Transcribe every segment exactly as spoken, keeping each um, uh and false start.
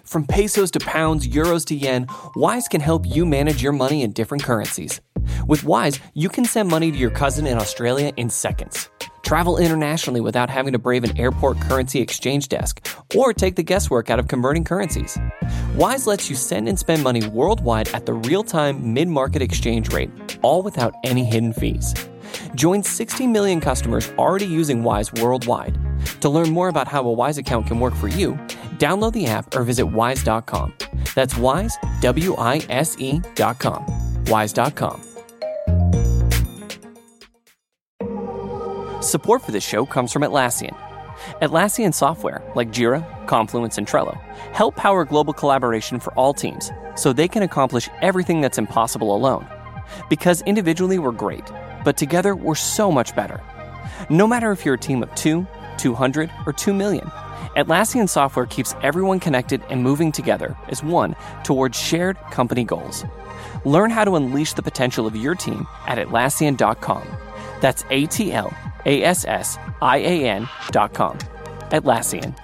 From pesos to pounds, euros to yen, Wise can help you manage your money in different currencies. With Wise, you can send money to your cousin in Australia in seconds. Travel internationally without having to brave an airport currency exchange desk or take the guesswork out of converting currencies. Wise lets you send and spend money worldwide at the real-time mid-market exchange rate, all without any hidden fees. Join sixty million customers already using Wise worldwide. To learn more about how a Wise account can work for you, download the app or visit wise dot com. That's Wise, W I S E dot com. wise dot com. Support for this show comes from Atlassian. Atlassian software, like Jira, Confluence, and Trello, help power global collaboration for all teams so they can accomplish everything that's impossible alone. Because individually we're great, but together we're so much better. No matter if you're a team of two, two hundred, or two million, Atlassian software keeps everyone connected and moving together as one towards shared company goals. Learn how to unleash the potential of your team at Atlassian dot com. That's A T L A S S I A N dot com. Atlassian.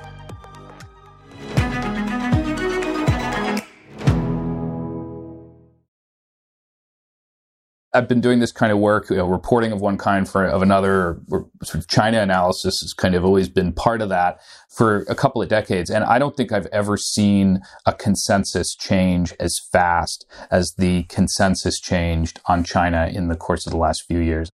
I've been doing this kind of work, you know, reporting of one kind for of another, or sort of China analysis has kind of always been part of that for a couple of decades. And I don't think I've ever seen a consensus change as fast as the consensus changed on China in the course of the last few years.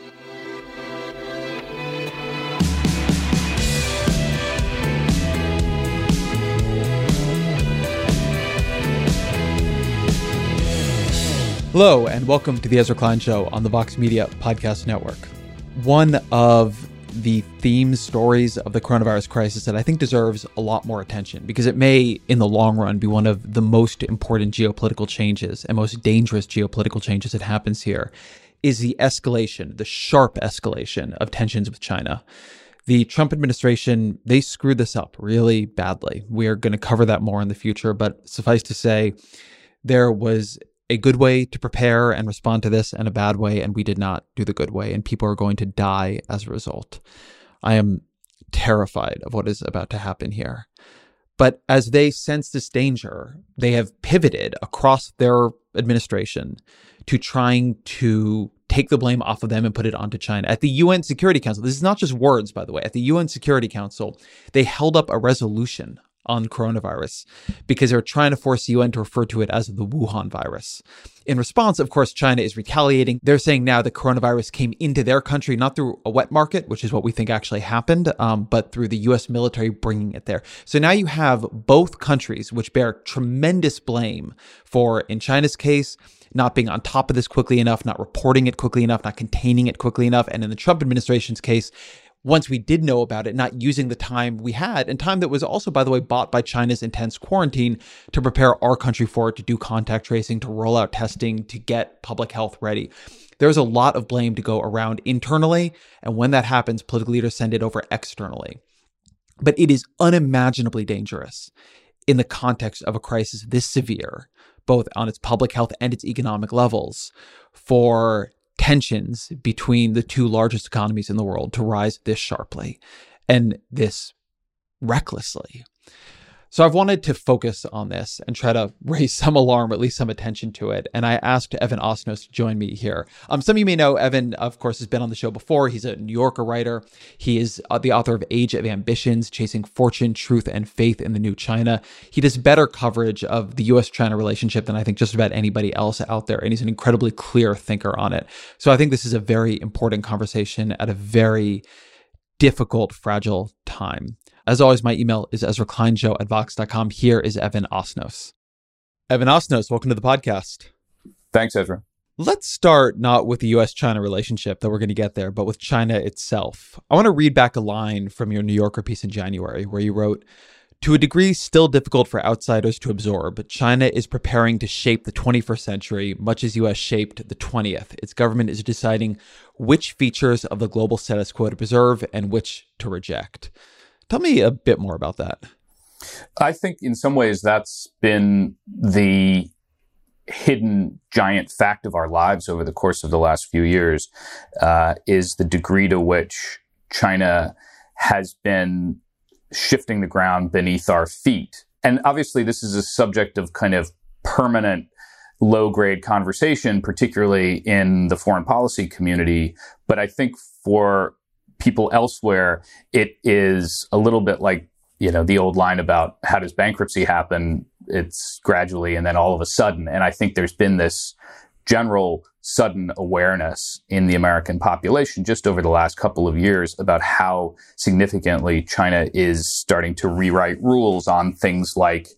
Hello, and welcome to the Ezra Klein Show on the Vox Media Podcast Network. One of the themes, stories of the coronavirus crisis that I think deserves a lot more attention, because it may, in the long run, be one of the most important geopolitical changes and most dangerous geopolitical changes that happens here, is the escalation, the sharp escalation of tensions with China. The Trump administration, they screwed this up really badly. We are going to cover that more in the future, but suffice to say, there was a good way to prepare and respond to this and a bad way, and we did not do the good way, and people are going to die as a result. I am terrified of what is about to happen here. But as they sense this danger, they have pivoted across their administration to trying to take the blame off of them and put it onto China. At the U N Security Council, this is not just words, by the way, at the U N Security Council, they held up a resolution on coronavirus because they're trying to force the U N to refer to it as the Wuhan virus. In response, of course, China is retaliating. They're saying now the coronavirus came into their country, not through a wet market, which is what we think actually happened, um, but through the U S military bringing it there. So now you have both countries which bear tremendous blame for, in China's case, not being on top of this quickly enough, not reporting it quickly enough, not containing it quickly enough. And in the Trump administration's case, once we did know about it, not using the time we had, and time that was also, by the way, bought by China's intense quarantine to prepare our country for it, to do contact tracing, to roll out testing, to get public health ready. There's a lot of blame to go around internally, and when that happens, political leaders send it over externally. But it is unimaginably dangerous in the context of a crisis this severe, both on its public health and its economic levels, for tensions between the two largest economies in the world to rise this sharply and this recklessly. So I've wanted to focus on this and try to raise some alarm, or at least some attention to it. And I asked Evan Osnos to join me here. Um, some of you may know Evan, of course, has been on the show before. He's a New Yorker writer. He is uh, the author of Age of Ambitions, Chasing Fortune, Truth, and Faith in the New China. He does better coverage of the U S China relationship than I think just about anybody else out there. And he's an incredibly clear thinker on it. So I think this is a very important conversation at a very difficult, fragile time. As always, my email is ezra klein show at vox dot com. Here is Evan Osnos. Evan Osnos, welcome to the podcast. Thanks, Ezra. Let's start not with the U S China relationship, that we're going to get there, but with China itself. I want to read back a line from your New Yorker piece in January where you wrote, "To a degree still difficult for outsiders to absorb, but China is preparing to shape the twenty-first century, much as U S shaped the twentieth. Its government is deciding which features of the global status quo to preserve and which to reject." Tell me a bit more about that. I think in some ways that's been the hidden giant fact of our lives over the course of the last few years, uh, is the degree to which China has been shifting the ground beneath our feet. and obviously this is a subject of kind of permanent low-grade conversation, particularly in the foreign policy community. But I think for people elsewhere, it is a little bit like, you know, the old line about how does bankruptcy happen? It's gradually and then all of a sudden. And I think there's been this general sudden awareness in the American population just over the last couple of years about how significantly China is starting to rewrite rules on things like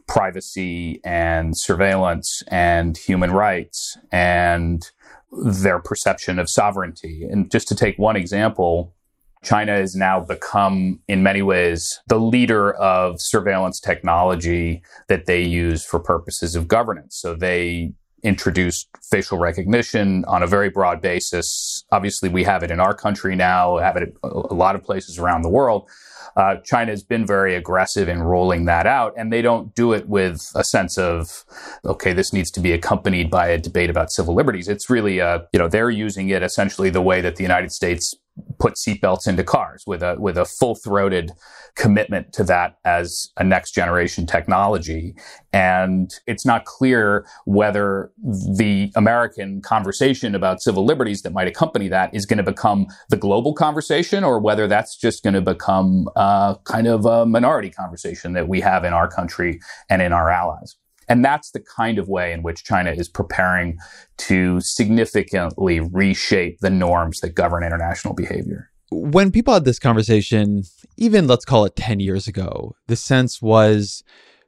privacy and surveillance and human rights and their perception of sovereignty. And just to take one example, China has now become, in many ways, the leader of surveillance technology that they use for purposes of governance. So they introduced facial recognition on a very broad basis. Obviously, we have it in our country now, have it a lot of places around the world. Uh, China has been very aggressive in rolling that out, and they don't do it with a sense of, okay, this needs to be accompanied by a debate about civil liberties. It's really, uh, you know, they're using it essentially the way that the United States put seatbelts into cars, with a with a full-throated commitment to that as a next generation technology. And it's not clear whether the American conversation about civil liberties that might accompany that is going to become the global conversation, or whether that's just going to become uh, kind of a minority conversation that we have in our country and in our allies. And that's the kind of way in which China is preparing to significantly reshape the norms that govern international behavior. When people had this conversation, even let's call it ten years ago, the sense was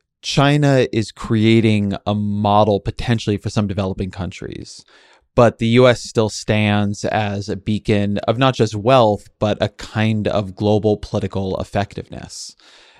China is creating a model potentially for some developing countries. But the U S still stands as a beacon of not just wealth, but a kind of global political effectiveness.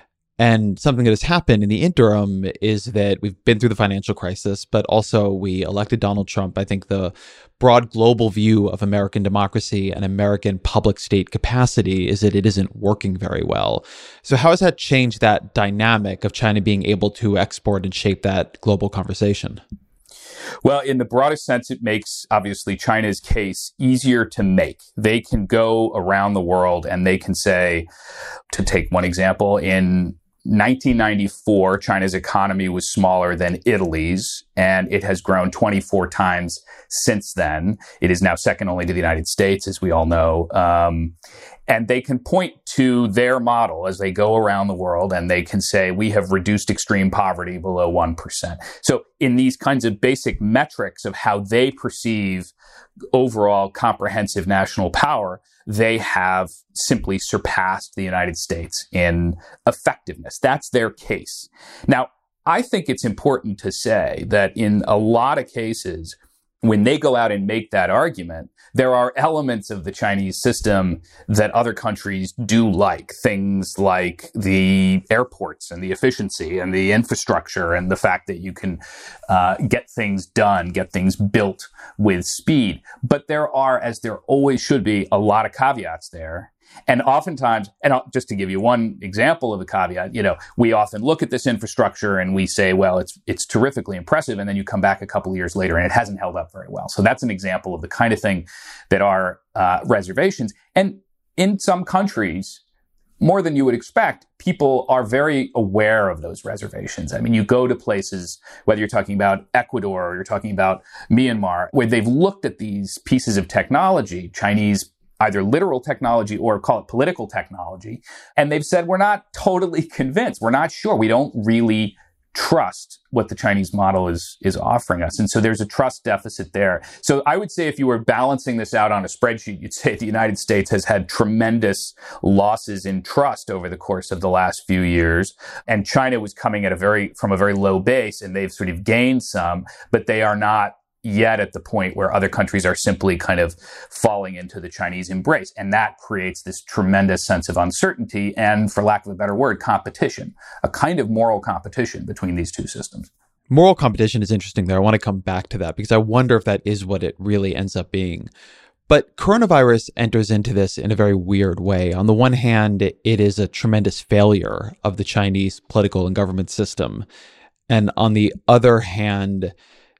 And something that has happened in the interim is that we've been through the financial crisis, but also we elected Donald Trump. I think the broad global view of American democracy and American public state capacity is that it isn't working very well. So how has that changed that dynamic of China being able to export and shape that global conversation? Well, in the broadest sense, it makes, obviously, China's case easier to make. They can go around the world and they can say, to take one example, in nineteen ninety-four, China's economy was smaller than Italy's, and it has grown twenty-four times since then. It is now second only to the United States, as we all know. Um, and they can point to their model as they go around the world, and they can say, we have reduced extreme poverty below one percent. So in these kinds of basic metrics of how they perceive overall comprehensive national power, they have simply surpassed the United States in effectiveness. That's their case. Now, I think it's important to say that in a lot of cases, when they go out and make that argument, there are elements of the Chinese system that other countries do like. Things like the airports and the efficiency and the infrastructure and the fact that you can uh, get things done, get things built with speed. But there are, as there always should be, a lot of caveats there. And oftentimes, and I'll, just to give you one example of a caveat, you know, we often look at this infrastructure and we say, well, it's it's terrifically impressive. And then you come back a couple of years later and it hasn't held up very well. So that's an example of the kind of thing that are uh, reservations. And in some countries, more than you would expect, people are very aware of those reservations. I mean, you go to places, whether you're talking about Ecuador or you're talking about Myanmar, where they've looked at these pieces of technology, Chinese either literal technology or call it political technology. And they've said, we're not totally convinced. We're not sure. We don't really trust what the Chinese model is, is offering us. And so there's a trust deficit there. So I would say if you were balancing this out on a spreadsheet, you'd say the United States has had tremendous losses in trust over the course of the last few years. And China was coming at a very, from a very low base, and they've sort of gained some, but they are not yet at the point where other countries are simply kind of falling into the Chinese embrace. And that creates this tremendous sense of uncertainty and, for lack of a better word, competition, a kind of moral competition between these two systems. Moral competition is interesting there. I want to come back to that because I wonder if that is what it really ends up being. But coronavirus enters into this in a very weird way. On the one hand, it is a tremendous failure of the Chinese political and government system. And on the other hand,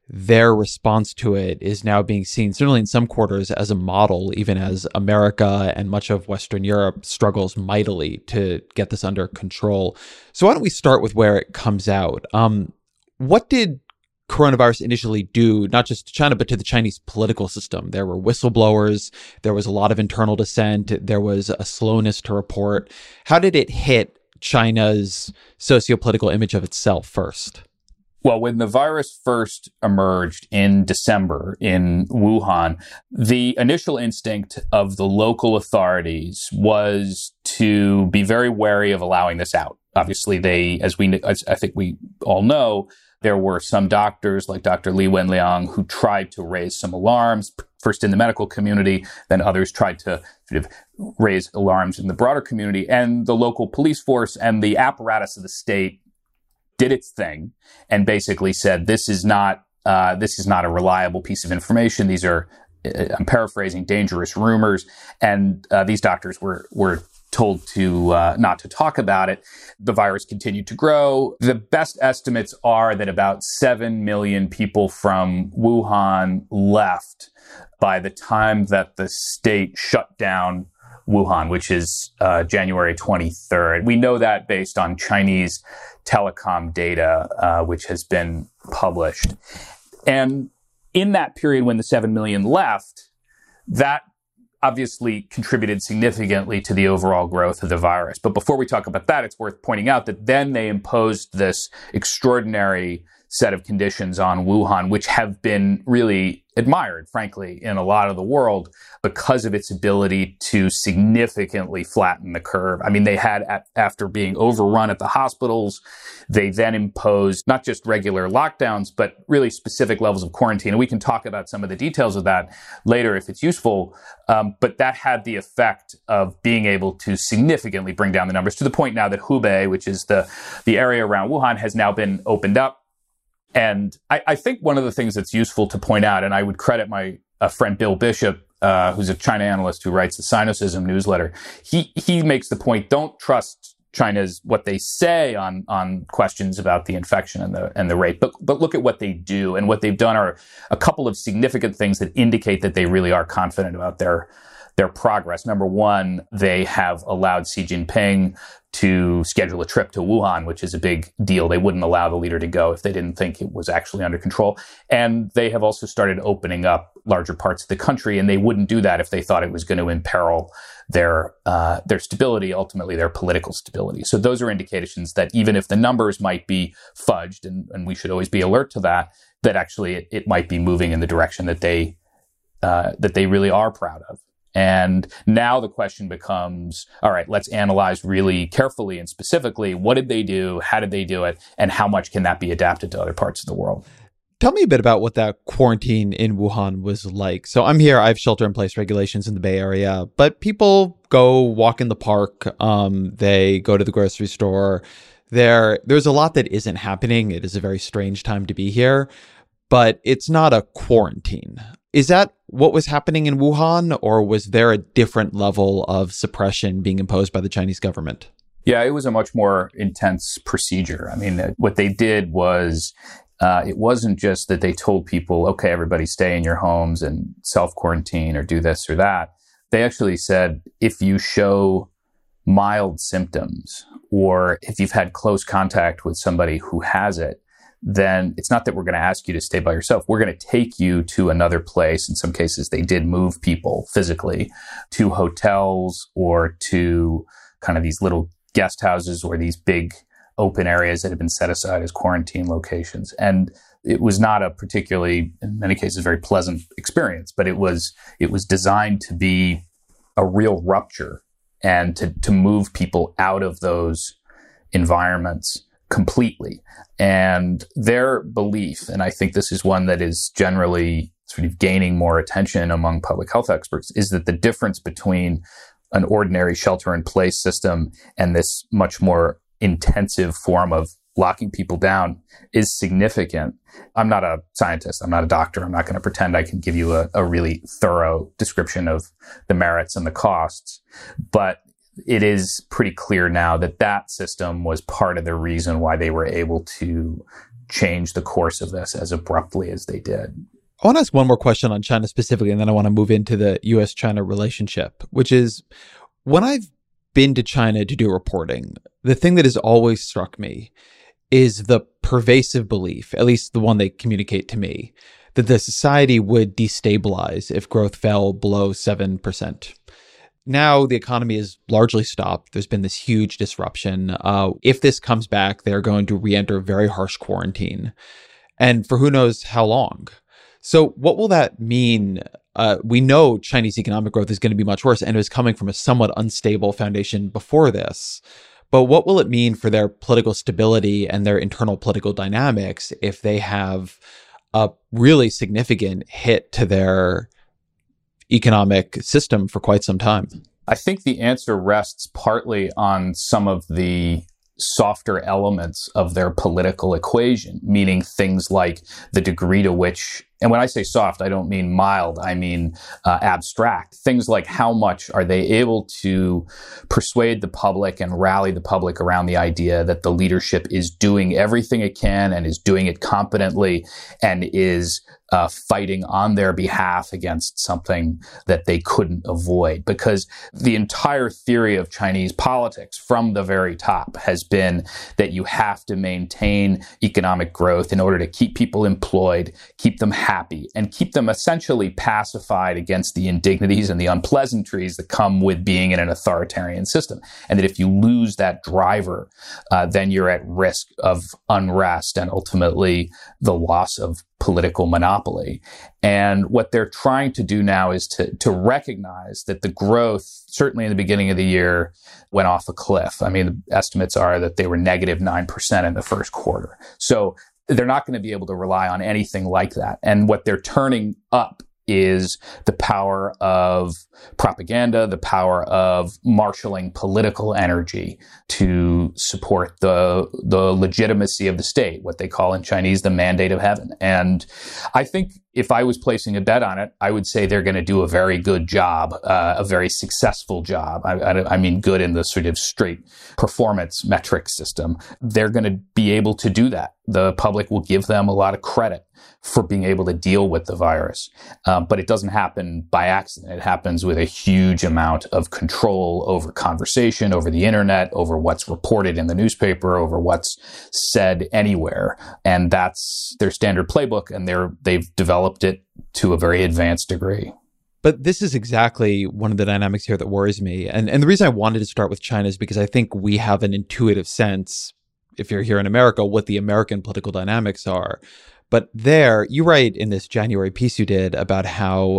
their response to it is now being seen, certainly in some quarters, as a model, even as America and much of Western Europe struggles mightily to get this under control. So why don't we start with where it comes out? Um, what did coronavirus initially do, not just to China, but to the Chinese political system? There were whistleblowers, there was a lot of internal dissent, there was a slowness to report. How did it hit China's sociopolitical image of itself first? Well, when the virus first emerged in December in Wuhan, the initial instinct of the local authorities was to be very wary of allowing this out. Obviously, they, as we, as I think we all know, there were some doctors like Doctor Li Wenliang who tried to raise some alarms, first in the medical community, then others tried to sort of raise alarms in the broader community. And the local police force and the apparatus of the state did its thing and basically said, this is not uh, this is not a reliable piece of information. These are, I'm paraphrasing, dangerous rumors. And uh, these doctors were were told to uh, not to talk about it. The virus continued to grow. The best estimates are that about seven million people from Wuhan left by the time that the state shut down Wuhan, which is uh, January twenty-third. We know that based on Chinese telecom data, uh, which has been published. And in that period when the seven million left, that obviously contributed significantly to the overall growth of the virus. But before we talk about that, it's worth pointing out that then they imposed this extraordinary set of conditions on Wuhan, which have been really admired, frankly, in a lot of the world because of its ability to significantly flatten the curve. I mean, they had, at, after being overrun at the hospitals, they then imposed not just regular lockdowns, but really specific levels of quarantine. And we can talk about some of the details of that later if it's useful. Um, but that had the effect of being able to significantly bring down the numbers to the point now that Hubei, which is the, the area around Wuhan, has now been opened up. And I, I think one of the things that's useful to point out, and I would credit my uh, friend Bill Bishop, uh, who's a China analyst who writes the Sinocism newsletter, he he makes the point, don't trust China's what they say on on questions about the infection and the and the rate, but but look at what they do. And what they've done are a couple of significant things that indicate that they really are confident about their their progress. Number one, they have allowed Xi Jinping to schedule a trip to Wuhan, which is a big deal. They wouldn't allow the leader to go if they didn't think it was actually under control. And they have also started opening up larger parts of the country, and they wouldn't do that if they thought it was going to imperil their uh, their stability, ultimately their political stability. So those are indications that even if the numbers might be fudged, and, and we should always be alert to that, that actually it, it might be moving in the direction that they uh, that they really are proud of. And now the question becomes, all right, let's analyze really carefully and specifically, what did they do? How did they do it? And how much can that be adapted to other parts of the world? Tell me a bit about what that quarantine in Wuhan was like. So I'm here, I have shelter in place regulations in the Bay Area, but people go walk in the park. Um, they go to the grocery store. There, there's a lot that isn't happening. It is a very strange time to be here, but it's not a quarantine. Is that what was happening in Wuhan, or was there a different level of suppression being imposed by the Chinese government? Yeah, it was a much more intense procedure. I mean, what they did was, uh, it wasn't just that they told people, okay, everybody stay in your homes and self-quarantine or do this or that. They actually said, if you show mild symptoms or if you've had close contact with somebody who has it, then it's not that we're going to ask you to stay by yourself. We're going to take you to another place. In some cases, they did move people physically to hotels or to kind of these little guest houses or these big open areas that had been set aside as quarantine locations. And it was not a particularly, in many cases, very pleasant experience, but it was it was designed to be a real rupture and to, to move people out of those environments completely. And their belief, and I think this is one that is generally sort of gaining more attention among public health experts, is that the difference between an ordinary shelter-in-place system and this much more intensive form of locking people down is significant. I'm not a scientist. I'm not a doctor. I'm not going to pretend I can give you a, a really thorough description of the merits and the costs. But it is pretty clear now that that system was part of the reason why they were able to change the course of this as abruptly as they did. I want to ask one more question on China specifically, and then I want to move into the U S China relationship, which is when I've been to China to do reporting, the thing that has always struck me is the pervasive belief, at least the one they communicate to me, that the society would destabilize if growth fell below seven percent. Now the economy is largely stopped. There's been this huge disruption. Uh, if this comes back, they're going to re-enter very harsh quarantine, and for who knows how long. So what will that mean? Uh, we know Chinese economic growth is going to be much worse, and it was coming from a somewhat unstable foundation before this. But what will it mean for their political stability and their internal political dynamics if they have a really significant hit to their economic system for quite some time? I think the answer rests partly on some of the softer elements of their political equation, meaning things like the degree to which, and when I say soft, I don't mean mild, I mean uh, abstract. Things like how much are they able to persuade the public and rally the public around the idea that the leadership is doing everything it can and is doing it competently and is uh, fighting on their behalf against something that they couldn't avoid. Because the entire theory of Chinese politics from the very top has been that you have to maintain economic growth in order to keep people employed, keep them happy, and keep them essentially pacified against the indignities and the unpleasantries that come with being in an authoritarian system. And that if you lose that driver, uh, then you're at risk of unrest and ultimately the loss of political monopoly. And what they're trying to do now is to, to recognize that the growth, certainly in the beginning of the year, went off a cliff. I mean, the estimates are that they were negative nine percent in the first quarter. So they're not going to be able to rely on anything like that. And what they're turning up is the power of propaganda, the power of marshaling political energy to support the the legitimacy of the state, what they call in Chinese the mandate of heaven. And I think if I was placing a bet on it, I would say they're going to do a very good job, uh, a very successful job. I, I, I mean, good in the sort of straight performance metric system. They're going to be able to do that. The public will give them a lot of credit for being able to deal with the virus. Um, but it doesn't happen by accident. It happens with a huge amount of control over conversation, over the internet, over what's reported in the newspaper, over what's said anywhere. And that's their standard playbook, and they're, they've developed it to a very advanced degree. But this is exactly one of the dynamics here that worries me. And, and the reason I wanted to start with China is because I think we have an intuitive sense, if you're here in America, what the American political dynamics are. But there, you write in this January piece you did about how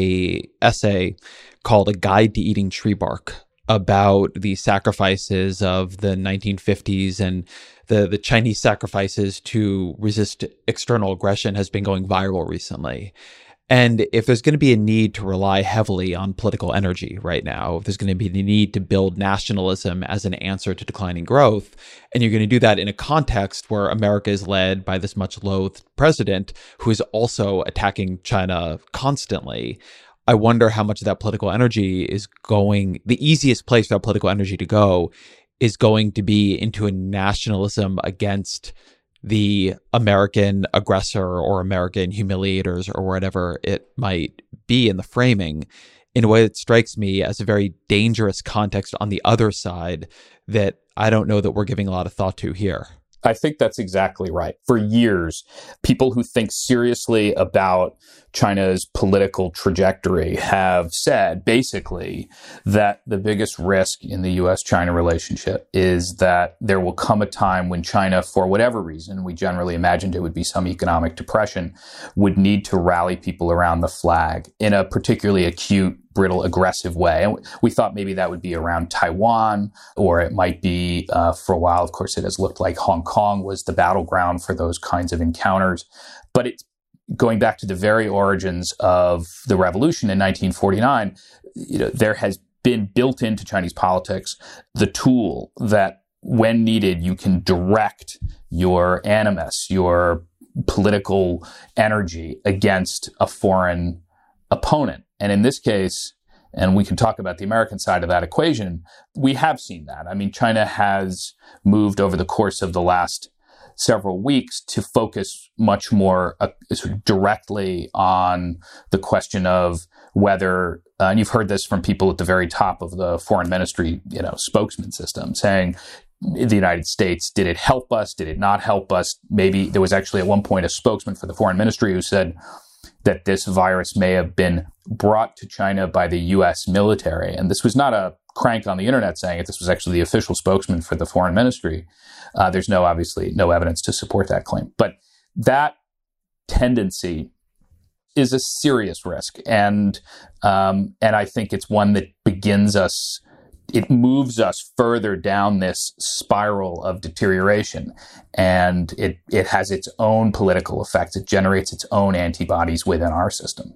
a essay called A Guide to Eating Tree Bark about the sacrifices of the nineteen fifties and the, the Chinese sacrifices to resist external aggression has been going viral recently. And if there's going to be a need to rely heavily on political energy right now, if there's going to be the need to build nationalism as an answer to declining growth, and you're going to do that in a context where America is led by this much loathed president who is also attacking China constantly, I wonder how much of that political energy is going, the easiest place for that political energy to go is going to be into a nationalism against the American aggressor or American humiliators or whatever it might be in the framing, in a way that strikes me as a very dangerous context on the other side that I don't know that we're giving a lot of thought to here. I think that's exactly right. For years, people who think seriously about China's political trajectory have said, basically, that the biggest risk in the U S China relationship is that there will come a time when China, for whatever reason, we generally imagined it would be some economic depression, would need to rally people around the flag in a particularly acute, brittle, aggressive way. And we thought maybe that would be around Taiwan, or it might be, uh, for a while, of course, it has looked like Hong Kong was the battleground for those kinds of encounters. But it's going back to the very origins of the revolution in nineteen forty-nine, you know, there has been built into Chinese politics the tool that when needed, you can direct your animus, your political energy against a foreign opponent. And in this case, and we can talk about the American side of that equation, we have seen that. I mean, China has moved over the course of the last several weeks to focus much more uh, sort of directly on the question of whether, uh, and you've heard this from people at the very top of the foreign ministry, you know, spokesman system, saying, the United States, did it help us? Did it not help us? Maybe there was actually at one point a spokesman for the foreign ministry who said that this virus may have been brought to China by the U S military. And this was not a crank on the internet saying it. This was actually the official spokesman for the foreign ministry. Uh, there's no, obviously, no evidence to support that claim. But that tendency is a serious risk. And, um, and I think it's one that begins us It moves us further down this spiral of deterioration, and it, it has its own political effects. It generates its own antibodies within our system.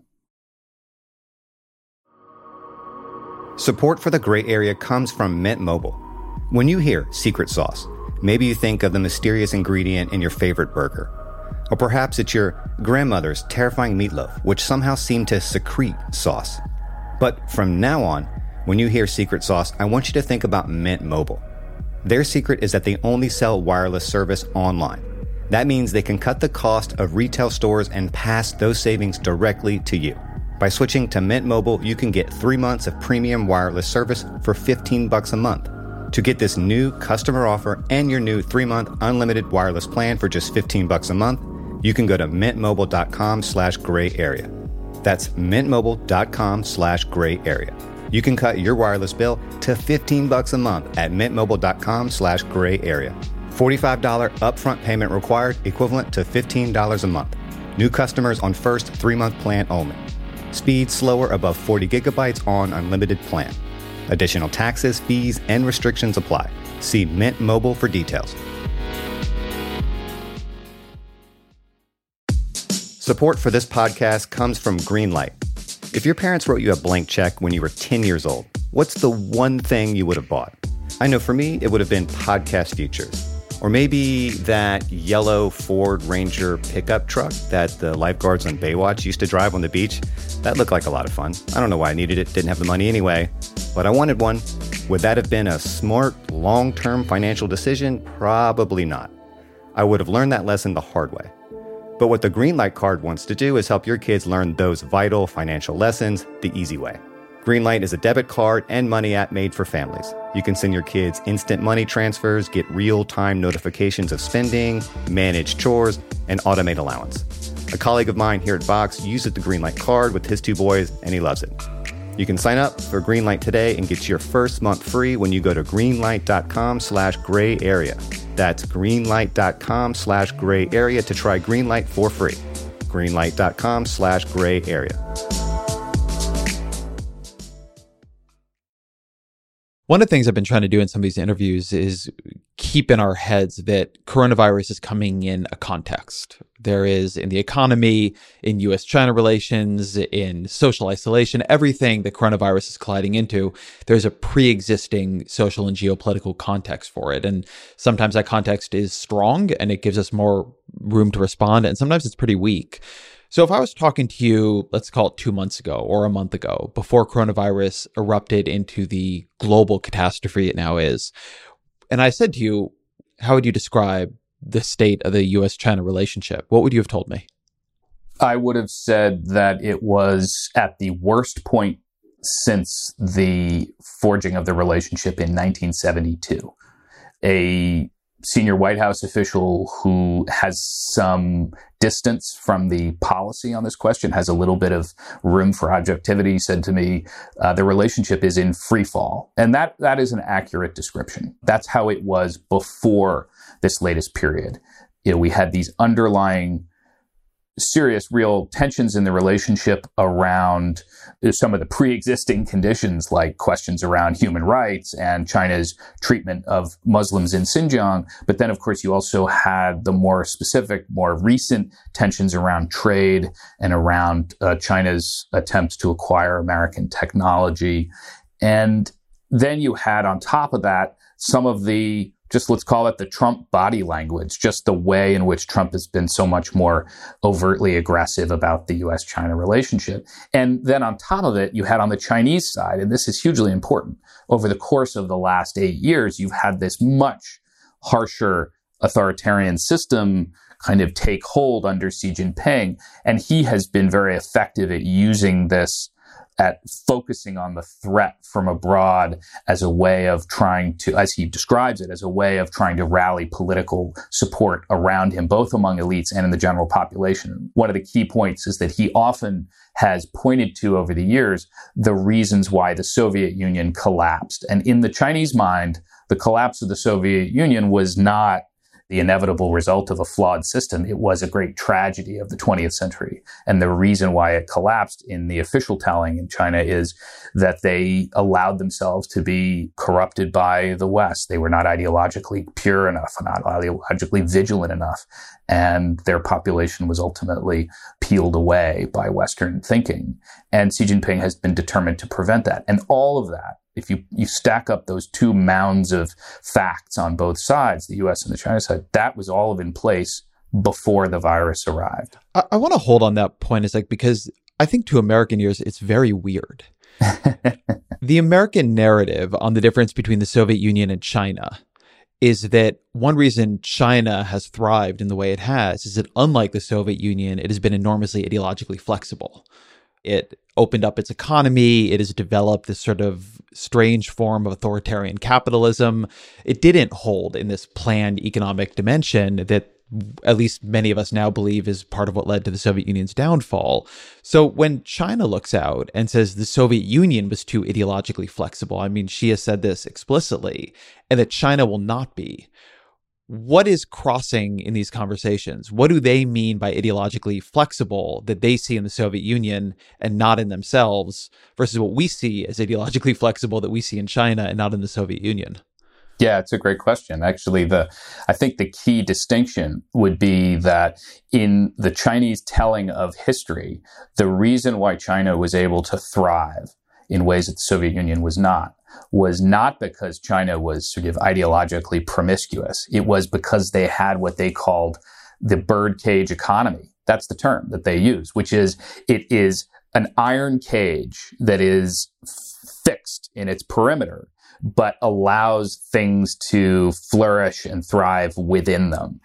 Support for the Gray Area comes from Mint Mobile. When you hear secret sauce, maybe you think of the mysterious ingredient in your favorite burger. Or perhaps it's your grandmother's terrifying meatloaf, which somehow seemed to secrete sauce. But from now on, when you hear secret sauce, I want you to think about Mint Mobile. Their secret is that they only sell wireless service online. That means they can cut the cost of retail stores and pass those savings directly to you. By switching to Mint Mobile, you can get three months of premium wireless service for fifteen bucks a month. To get this new customer offer and your new three-month unlimited wireless plan for just fifteen bucks a month, you can go to mintmobile.com slash gray area. That's mintmobile.com slash gray area. You can cut your wireless bill to fifteen bucks a month at mintmobile.com slash gray area. forty-five dollars upfront payment required, equivalent to fifteen dollars a month. New customers on first three-month plan only. Speed slower above forty gigabytes on unlimited plan. Additional taxes, fees, and restrictions apply. See Mint Mobile for details. Support for this podcast comes from Greenlight. If your parents wrote you a blank check when you were ten years old, what's the one thing you would have bought? I know for me, it would have been podcast features. Or maybe that yellow Ford Ranger pickup truck that the lifeguards on Baywatch used to drive on the beach. That looked like a lot of fun. I don't know why I needed it, didn't have the money anyway, but I wanted one. Would that have been a smart, long-term financial decision? Probably not. I would have learned that lesson the hard way. But what the Greenlight card wants to do is help your kids learn those vital financial lessons the easy way. Greenlight is a debit card and money app made for families. You can send your kids instant money transfers, get real-time notifications of spending, manage chores, and automate allowance. A colleague of mine here at Vox uses the Greenlight card with his two boys, and he loves it. You can sign up for Greenlight today and get your first month free when you go to greenlight.com slash gray area. That's greenlight.com slash gray area to try Greenlight for free. Greenlight.com slash gray area. One of the things I've been trying to do in some of these interviews is keep in our heads that coronavirus is coming in a context. There is in the economy, in U S China relations, in social isolation, everything that coronavirus is colliding into, there's a pre-existing social and geopolitical context for it. And sometimes that context is strong and it gives us more room to respond. And sometimes it's pretty weak. So if I was talking to you, let's call it two months ago or a month ago, before coronavirus erupted into the global catastrophe it now is, and I said to you, how would you describe the state of the U S China relationship? What would you have told me? I would have said that it was at the worst point since the forging of the relationship in nineteen seventy-two. A senior White House official who has some distance from the policy on this question, has a little bit of room for objectivity, said to me, uh, the relationship is in free fall. And that that is an accurate description. That's how it was before this latest period. You know, we had these underlying serious, real tensions in the relationship around some of the pre-existing conditions, like questions around human rights and China's treatment of Muslims in Xinjiang. But then, of course, you also had the more specific, more recent tensions around trade and around uh, China's attempts to acquire American technology. And then you had, on top of that, some of the, just let's call it the Trump body language, just the way in which Trump has been so much more overtly aggressive about the U S China relationship. And then on top of it, you had on the Chinese side, and this is hugely important, over the course of the last eight years, you've had this much harsher authoritarian system kind of take hold under Xi Jinping. And he has been very effective at using this, at focusing on the threat from abroad as a way of trying to, as he describes it, as a way of trying to rally political support around him, both among elites and in the general population. One of the key points is that he often has pointed to over the years the reasons why the Soviet Union collapsed. And in the Chinese mind, the collapse of the Soviet Union was not the inevitable result of a flawed system. It was a great tragedy of the twentieth century. And the reason why it collapsed in the official telling in China is that they allowed themselves to be corrupted by the West. They were not ideologically pure enough, not ideologically vigilant enough. And their population was ultimately peeled away by Western thinking. And Xi Jinping has been determined to prevent that. And all of that, if you, you stack up those two mounds of facts on both sides, the U S and the China side, that was all of in place before the virus arrived. I, I want to hold on that point is like, because I think to American ears, it's very weird. The American narrative on the difference between the Soviet Union and China is that one reason China has thrived in the way it has is that unlike the Soviet Union, it has been enormously ideologically flexible. It opened up its economy. It has developed this sort of strange form of authoritarian capitalism. It didn't hold in this planned economic dimension that at least many of us now believe is part of what led to the Soviet Union's downfall. So when China looks out and says the Soviet Union was too ideologically flexible, I mean, Xi has said this explicitly, and that China will not be. What is crossing in these conversations? What do they mean by ideologically flexible that they see in the Soviet Union and not in themselves versus what we see as ideologically flexible that we see in China and not in the Soviet Union? Yeah, it's a great question. Actually, the I think the key distinction would be that in the Chinese telling of history, the reason why China was able to thrive in ways that the Soviet Union was not, was not because China was sort of ideologically promiscuous. It was because they had what they called the birdcage economy. That's the term that they use, which is it is an iron cage that is fixed in its perimeter, but allows things to flourish and thrive within them.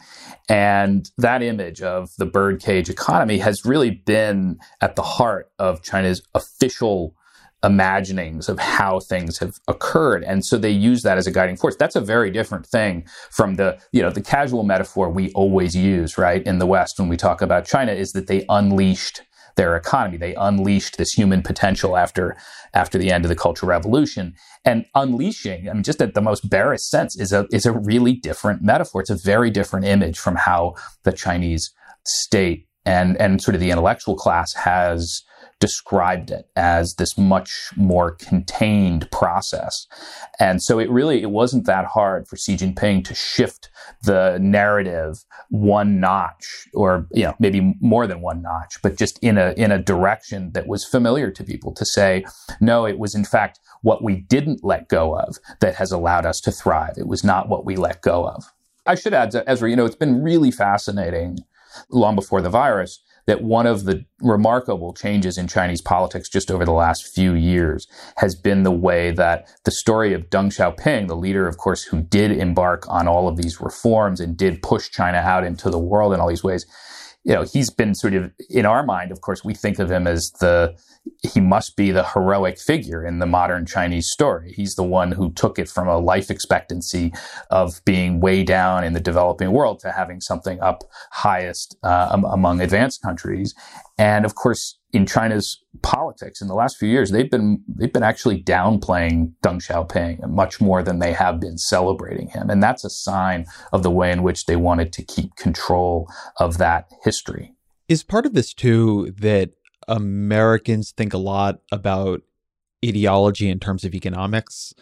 And that image of the birdcage economy has really been at the heart of China's official imaginings of how things have occurred. And so they use that as a guiding force. That's a very different thing from the, you know, the casual metaphor we always use, right, in the West when we talk about China is that they unleashed their economy. They unleashed this human potential after, after the end of the Cultural Revolution. And unleashing, I mean, just at the most barest sense, is a, is a really different metaphor. It's a very different image from how the Chinese state and, and sort of the intellectual class has described it as this much more contained process. And so it really, it wasn't that hard for Xi Jinping to shift the narrative one notch, or, you know, maybe more than one notch, but just in a, in a direction that was familiar to people, to say, no, it was in fact what we didn't let go of that has allowed us to thrive. It was not what we let go of. I should add, Ezra, you know, it's been really fascinating long before the virus that one of the remarkable changes in Chinese politics just over the last few years has been the way that the story of Deng Xiaoping, the leader, of course, who did embark on all of these reforms and did push China out into the world in all these ways, you know, he's been sort of, in our mind, of course, we think of him as the, he must be the heroic figure in the modern Chinese story. He's the one who took it from a life expectancy of being way down in the developing world to having something up highest uh, among advanced countries. And of course, in China's politics in the last few years, they've been they've been actually downplaying Deng Xiaoping much more than they have been celebrating him. And that's a sign of the way in which they wanted to keep control of that history. Is part of this too that Americans think a lot about ideology in terms of economics,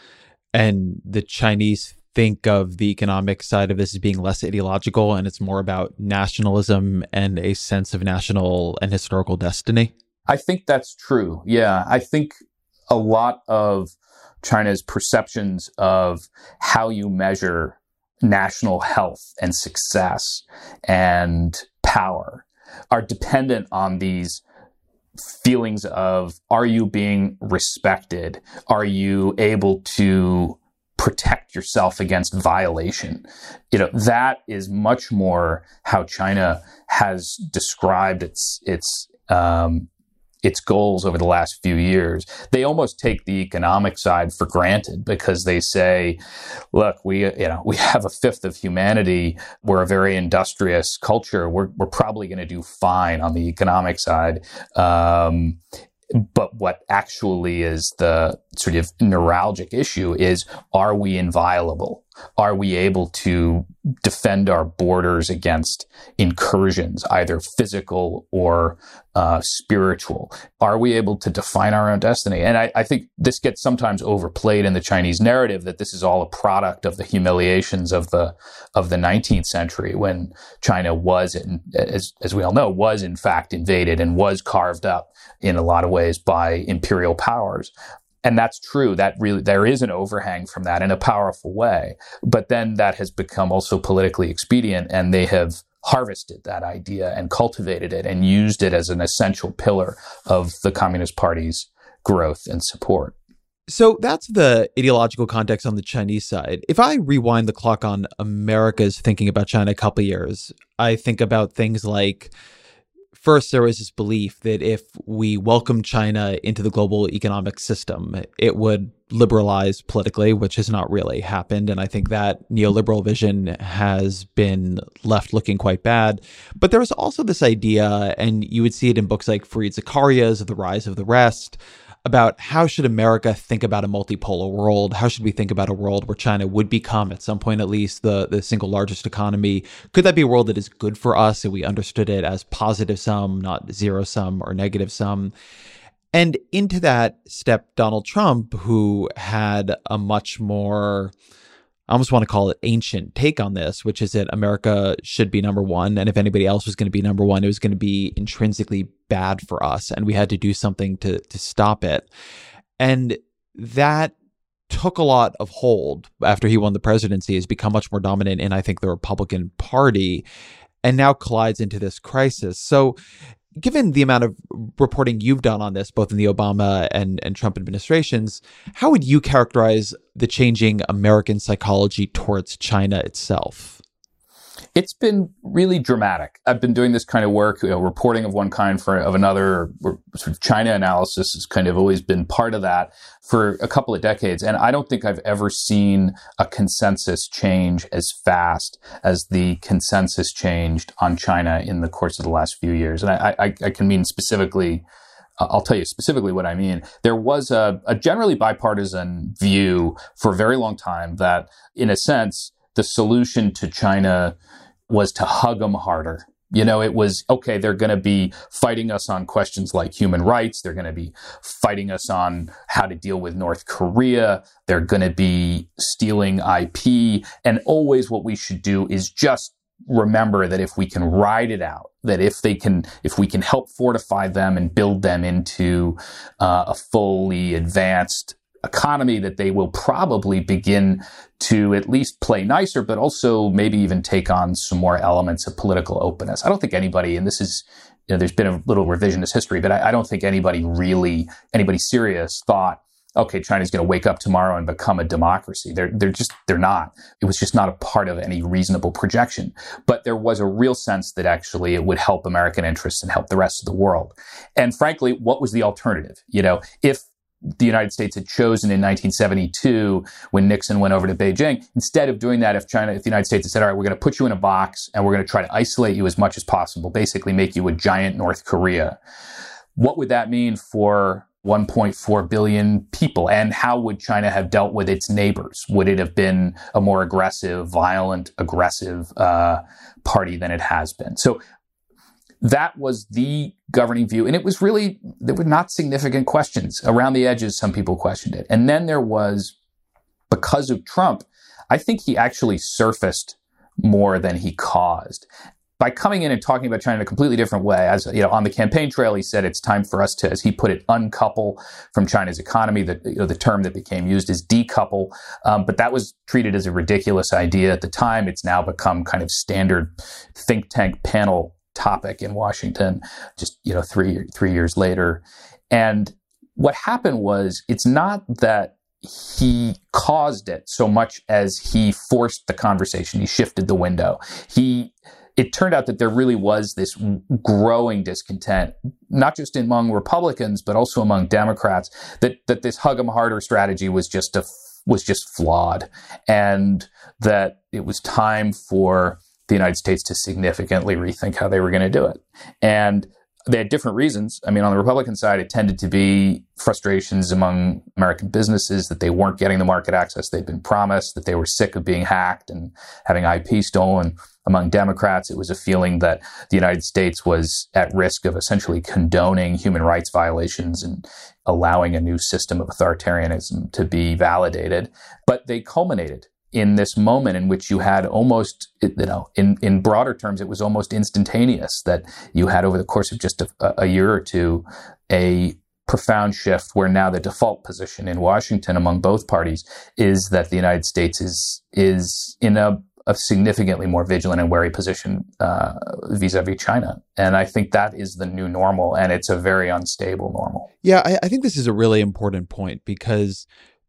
and the Chinese think of the economic side of this as being less ideological, and it's more about nationalism and a sense of national and historical destiny? I think that's true. Yeah, I think a lot of China's perceptions of how you measure national health and success and power are dependent on these feelings of, are you being respected? Are you able to protect yourself against violation. You know, that is much more how China has described its its um, its goals over the last few years. They almost take the economic side for granted because they say, look, we, you know, we have a fifth of humanity. We're a very industrious culture. We're, we're probably going to do fine on the economic side. Um, But what actually is the sort of neuralgic issue is, are we inviolable? Are we able to defend our borders against incursions, either physical or uh, spiritual? Are we able to define our own destiny? And I, I think this gets sometimes overplayed in the Chinese narrative that this is all a product of the humiliations of the of the nineteenth century, when China was, in, as as we all know, was in fact invaded and was carved up in a lot of ways by imperial powers. And that's true. That really, there is an overhang from that in a powerful way. But then that has become also politically expedient, and they have harvested that idea and cultivated it and used it as an essential pillar of the Communist Party's growth and support. So that's the ideological context on the Chinese side. If I rewind the clock on America's thinking about China a couple of years, I think about things like, first, there was this belief that if we welcomed China into the global economic system, it would liberalize politically, which has not really happened. And I think that neoliberal vision has been left looking quite bad. But there was also this idea, and you would see it in books like Fareed Zakaria's The Rise of the Rest, about how should America think about a multipolar world? How should we think about a world where China would become, at some point at least, the, the single largest economy? Could that be a world that is good for us and we understood it as positive sum, not zero sum or negative sum? And into that stepped Donald Trump, who had a much more, I almost want to call it ancient take on this, which is that America should be number one. And if anybody else was going to be number one, it was going to be intrinsically bad for us. And we had to do something to, to stop it. And that took a lot of hold after he won the presidency, has become much more dominant in, I think, the Republican Party, and now collides into this crisis. So given the amount of reporting you've done on this, both in the Obama and, and Trump administrations, how would you characterize the changing American psychology towards China itself? It's been really dramatic. I've been doing this kind of work, you know, reporting of one kind for of another. Sort of China analysis has kind of always been part of that for a couple of decades. And I don't think I've ever seen a consensus change as fast as the consensus changed on China in the course of the last few years. And I, I, I can mean specifically, I'll tell you specifically what I mean. There was a, a generally bipartisan view for a very long time that, in a sense, the solution to China was to hug them harder. You know, it was, okay, they're going to be fighting us on questions like human rights. They're going to be fighting us on how to deal with North Korea. They're going to be stealing I P. And always what we should do is just remember that if we can ride it out, that if they can, if we can help fortify them and build them into uh, a fully advanced economy, that they will probably begin to at least play nicer, but also maybe even take on some more elements of political openness. I don't think anybody, and this is, you know, there's been a little revisionist history, but I, I don't think anybody really, anybody serious thought, okay, China's going to wake up tomorrow and become a democracy. They're, they're just, they're not. It was just not a part of any reasonable projection. But there was a real sense that actually it would help American interests and help the rest of the world. And frankly, what was the alternative? You know, if the United States had chosen in nineteen seventy-two, when Nixon went over to Beijing, instead of doing that, if China, if the United States had said, all right, we're going to put you in a box and we're going to try to isolate you as much as possible, basically make you a giant North Korea, what would that mean for one point four billion people? And how would China have dealt with its neighbors? Would it have been a more aggressive, violent, aggressive uh, party than it has been? So that was the governing view. And it was really, there were not significant questions. Around the edges, some people questioned it. And then there was, because of Trump, I think he actually surfaced more than he caused. By coming in and talking about China in a completely different way, as you know, on the campaign trail, he said it's time for us to, as he put it, uncouple from China's economy. That, you know, the term that became used is decouple, um, but that was treated as a ridiculous idea at the time. It's now become kind of standard think tank panel topic in Washington, just, you know, three three years later. And what happened was, it's not that he caused it so much as he forced the conversation. He shifted the window. He, it turned out that there really was this growing discontent, not just among Republicans, but also among Democrats, that, that this hug 'em harder strategy was just a, was just flawed, and that it was time for the United States to significantly rethink how they were going to do it. And they had different reasons. I mean, on the Republican side, it tended to be frustrations among American businesses that they weren't getting the market access they'd been promised, that they were sick of being hacked and having I P stolen. Among Democrats, it was a feeling that the United States was at risk of essentially condoning human rights violations and allowing a new system of authoritarianism to be validated. But they culminated in this moment in which you had almost, you know, in, in broader terms, it was almost instantaneous that you had over the course of just a, a year or two, a profound shift where now the default position in Washington among both parties is that the United States is, is in a, a significantly more vigilant and wary position uh, vis-a-vis China. And I think that is the new normal, and it's a very unstable normal. Yeah, I, I think this is a really important point because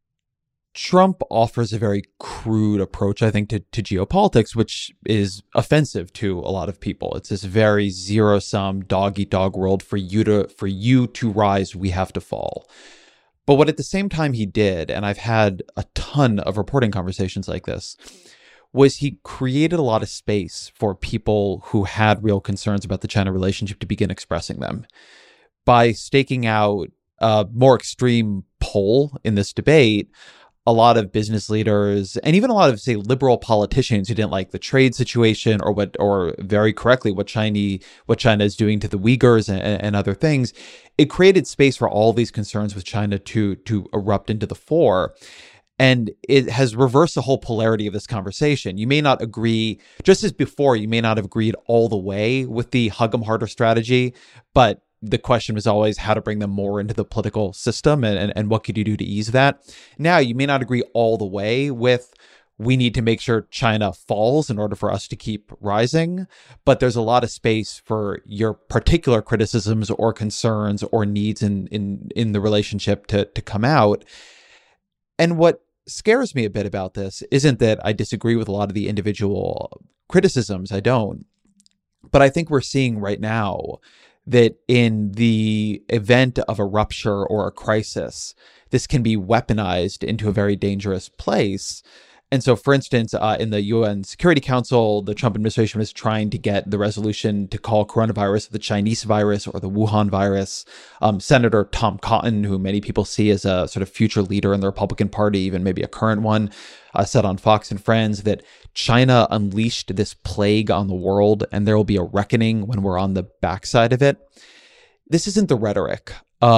Trump offers a very crude approach, I think, to, to geopolitics, which is offensive to a lot of people. It's this very zero-sum, dog-eat-dog world. For you to for you to rise, we have to fall. But what at the same time he did, and I've had a ton of reporting conversations like this, was he created a lot of space for people who had real concerns about the China relationship to begin expressing them. By staking out a more extreme pole in this debate, a lot of business leaders and even a lot of, say, liberal politicians who didn't like the trade situation or what, or very correctly, what China, what China is doing to the Uyghurs and, and other things, it created space for all these concerns with China to, to erupt into the fore. And it has reversed the whole polarity of this conversation. You may not agree, just as before, you may not have agreed all the way with the hug 'em harder strategy, but the question was always how to bring them more into the political system and, and, and what could you do to ease that. Now, you may not agree all the way with we need to make sure China falls in order for us to keep rising, but there's a lot of space for your particular criticisms or concerns or needs in in, in the relationship to, to come out. And what scares me a bit about this isn't that I disagree with a lot of the individual criticisms. I don't. But I think we're seeing right now that in the event of a rupture or a crisis, this can be weaponized into a very dangerous place. And so, for instance, uh, in the U N Security Council, the Trump administration was trying to get the resolution to call coronavirus the Chinese virus or the Wuhan virus. Um, Senator Tom Cotton, who many people see as a sort of future leader in the Republican Party, even maybe a current one, uh, said on Fox and Friends that China unleashed this plague on the world and there will be a reckoning when we're on the backside of it. This isn't the rhetoric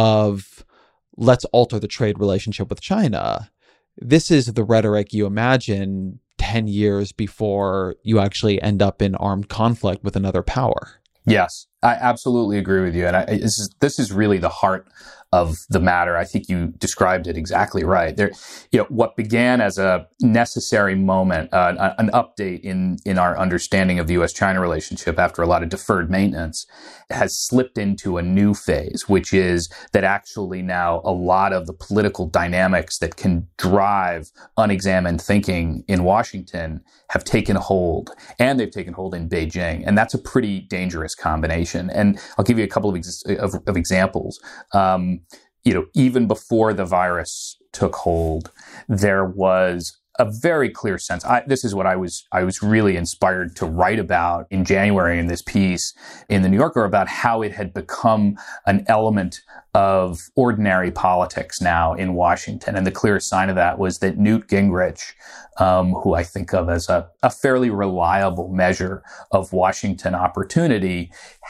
of let's alter the trade relationship with China. This is the rhetoric you imagine ten years before you actually end up in armed conflict with another power. Yes, I absolutely agree with you. And I, this is this is really the heart of the matter. I think you described it exactly right. There, you know, what began as a necessary moment, uh, an update in in our understanding of the U S China relationship after a lot of deferred maintenance, has slipped into a new phase, which is that actually now a lot of the political dynamics that can drive unexamined thinking in Washington have taken hold, and they've taken hold in Beijing, and that's a pretty dangerous combination. And I'll give you a couple of ex- of, of examples. Um, You know, even before the virus took hold, there was a very clear sense. I, this is what I was I was really inspired to write about in January in this piece in the New Yorker about how it had become an element of ordinary politics now in Washington. And the clearest sign of that was that Newt Gingrich, um, who I think of as a, a fairly reliable measure of Washington opportunity,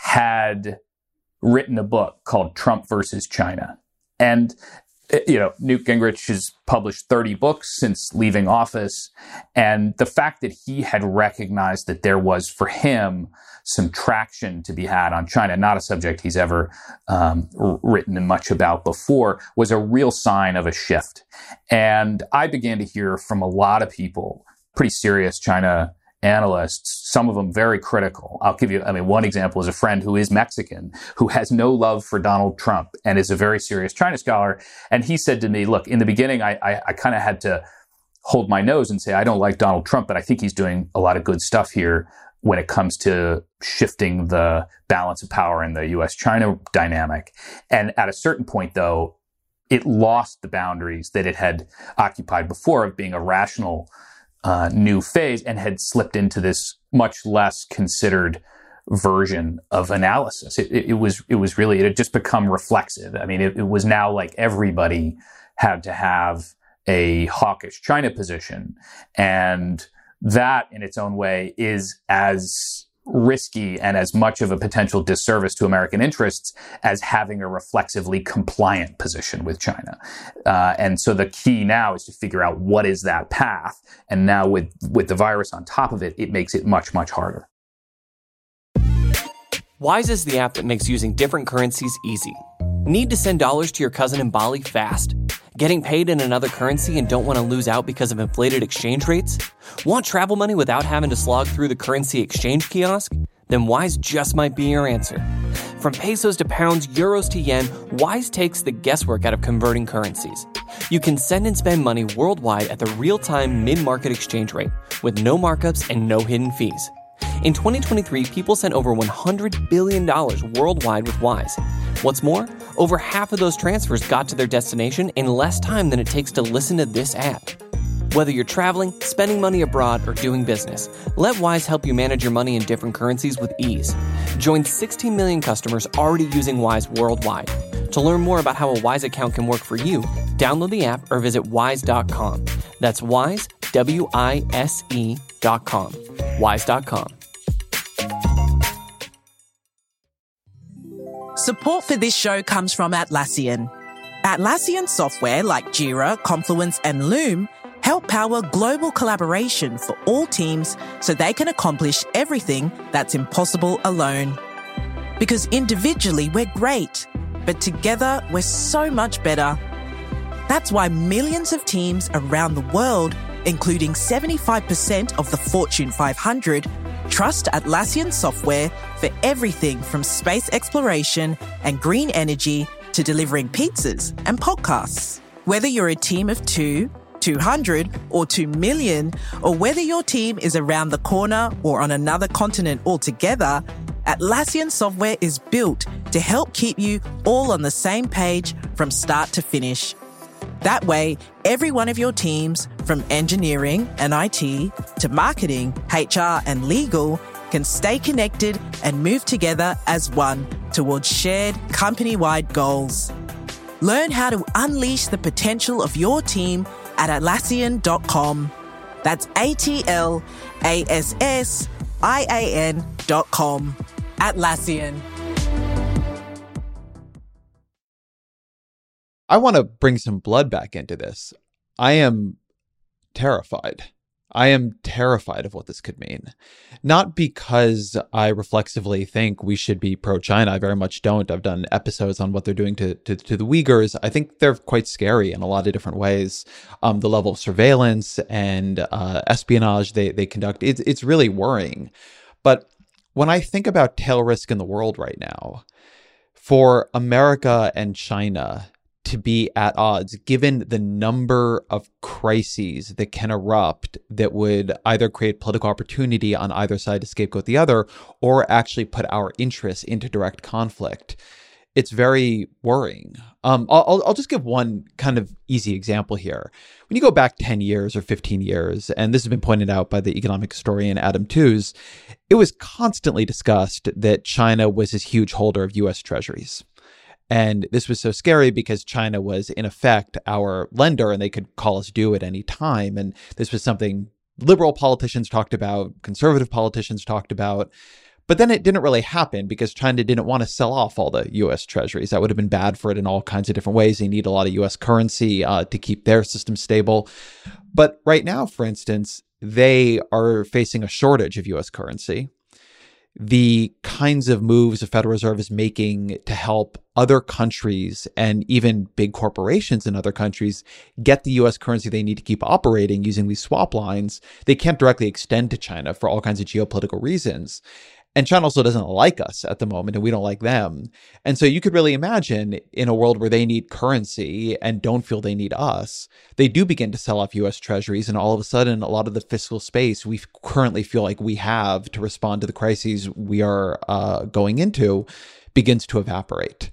had written a book called Trump versus China. And, you know, Newt Gingrich has published thirty books since leaving office. And the fact that he had recognized that there was, for him, some traction to be had on China, not a subject he's ever um, written much about before, was a real sign of a shift. And I began to hear from a lot of people, pretty serious China analysts, some of them very critical. I'll give you, I mean, one example is a friend who is Mexican, who has no love for Donald Trump and is a very serious China scholar. And he said to me, look, in the beginning, I, I, I kind of had to hold my nose and say, I don't like Donald Trump, but I think he's doing a lot of good stuff here when it comes to shifting the balance of power in the U S China dynamic. And at a certain point, though, it lost the boundaries that it had occupied before of being a rational uh, new phase and had slipped into this much less considered version of analysis. It, it, it was it was really, it had just become reflexive. I mean, it, it was now like everybody had to have a hawkish China position. And that in its own way is as risky and as much of a potential disservice to American interests as having a reflexively compliant position with China. Uh, and so the key now is to figure out what is that path. And now with, with the virus on top of it, it makes it much, much harder. Wise is the app that makes using different currencies easy. Need to send dollars to your cousin in Bali fast? Getting paid in another currency and don't want to lose out because of inflated exchange rates? Want travel money without having to slog through the currency exchange kiosk? Then Wise just might be your answer. From pesos to pounds, euros to yen, Wise takes the guesswork out of converting currencies. You can send and spend money worldwide at the real-time mid-market exchange rate with no markups and no hidden fees. In twenty twenty-three, people sent over one hundred billion dollars worldwide with Wise. What's more, over half of those transfers got to their destination in less time than it takes to listen to this ad. Whether you're traveling, spending money abroad, or doing business, let Wise help you manage your money in different currencies with ease. Join sixteen million customers already using Wise worldwide. To learn more about how a Wise account can work for you, download the app or visit wise dot com. That's Wise, W I S E dot com. wise dot com. Support for this show comes from Atlassian. Atlassian software like Jira, Confluence, and Loom help power global collaboration for all teams so they can accomplish everything that's impossible alone. Because individually we're great, but together we're so much better. That's why millions of teams around the world, including seventy-five percent of the Fortune five hundred, trust Atlassian software for everything from space exploration and green energy to delivering pizzas and podcasts. Whether you're a team of two, two hundred, or two million, or whether your team is around the corner or on another continent altogether, Atlassian software is built to help keep you all on the same page from start to finish. That way, every one of your teams, from engineering and I T to marketing, H R, and legal, can stay connected and move together as one towards shared company-wide goals. Learn how to unleash the potential of your team at Atlassian dot com. That's A T L A S S I A N dot com. Atlassian. I want to bring some blood back into this. I am terrified. I am terrified of what this could mean. Not because I reflexively think we should be pro-China. I very much don't. I've done episodes on what they're doing to, to, to the Uyghurs. I think they're quite scary in a lot of different ways. Um, the level of surveillance and uh, espionage they, they conduct, it's, it's really worrying. But when I think about tail risk in the world right now, for America and China to be at odds, given the number of crises that can erupt that would either create political opportunity on either side to scapegoat the other, or actually put our interests into direct conflict, it's very worrying. Um, I'll, I'll just give one kind of easy example here. When you go back ten years or fifteen years, and this has been pointed out by the economic historian Adam Tooze, it was constantly discussed that China was this huge holder of U S treasuries. And this was so scary because China was, in effect, our lender, and they could call us due at any time. And this was something liberal politicians talked about, conservative politicians talked about. But then it didn't really happen because China didn't want to sell off all the U S treasuries. That would have been bad for it in all kinds of different ways. They need a lot of U S currency uh, to keep their system stable. But right now, for instance, they are facing a shortage of U S currency. the kinds of moves the Federal Reserve is making to help other countries and even big corporations in other countries get the U S currency they need to keep operating using these swap lines, they can't directly extend to China for all kinds of geopolitical reasons. And China also doesn't like us at the moment, and we don't like them. And so you could really imagine in a world where they need currency and don't feel they need us, they do begin to sell off U S treasuries. And all of a sudden, a lot of the fiscal space we currently feel like we have to respond to the crises we are uh, going into begins to evaporate.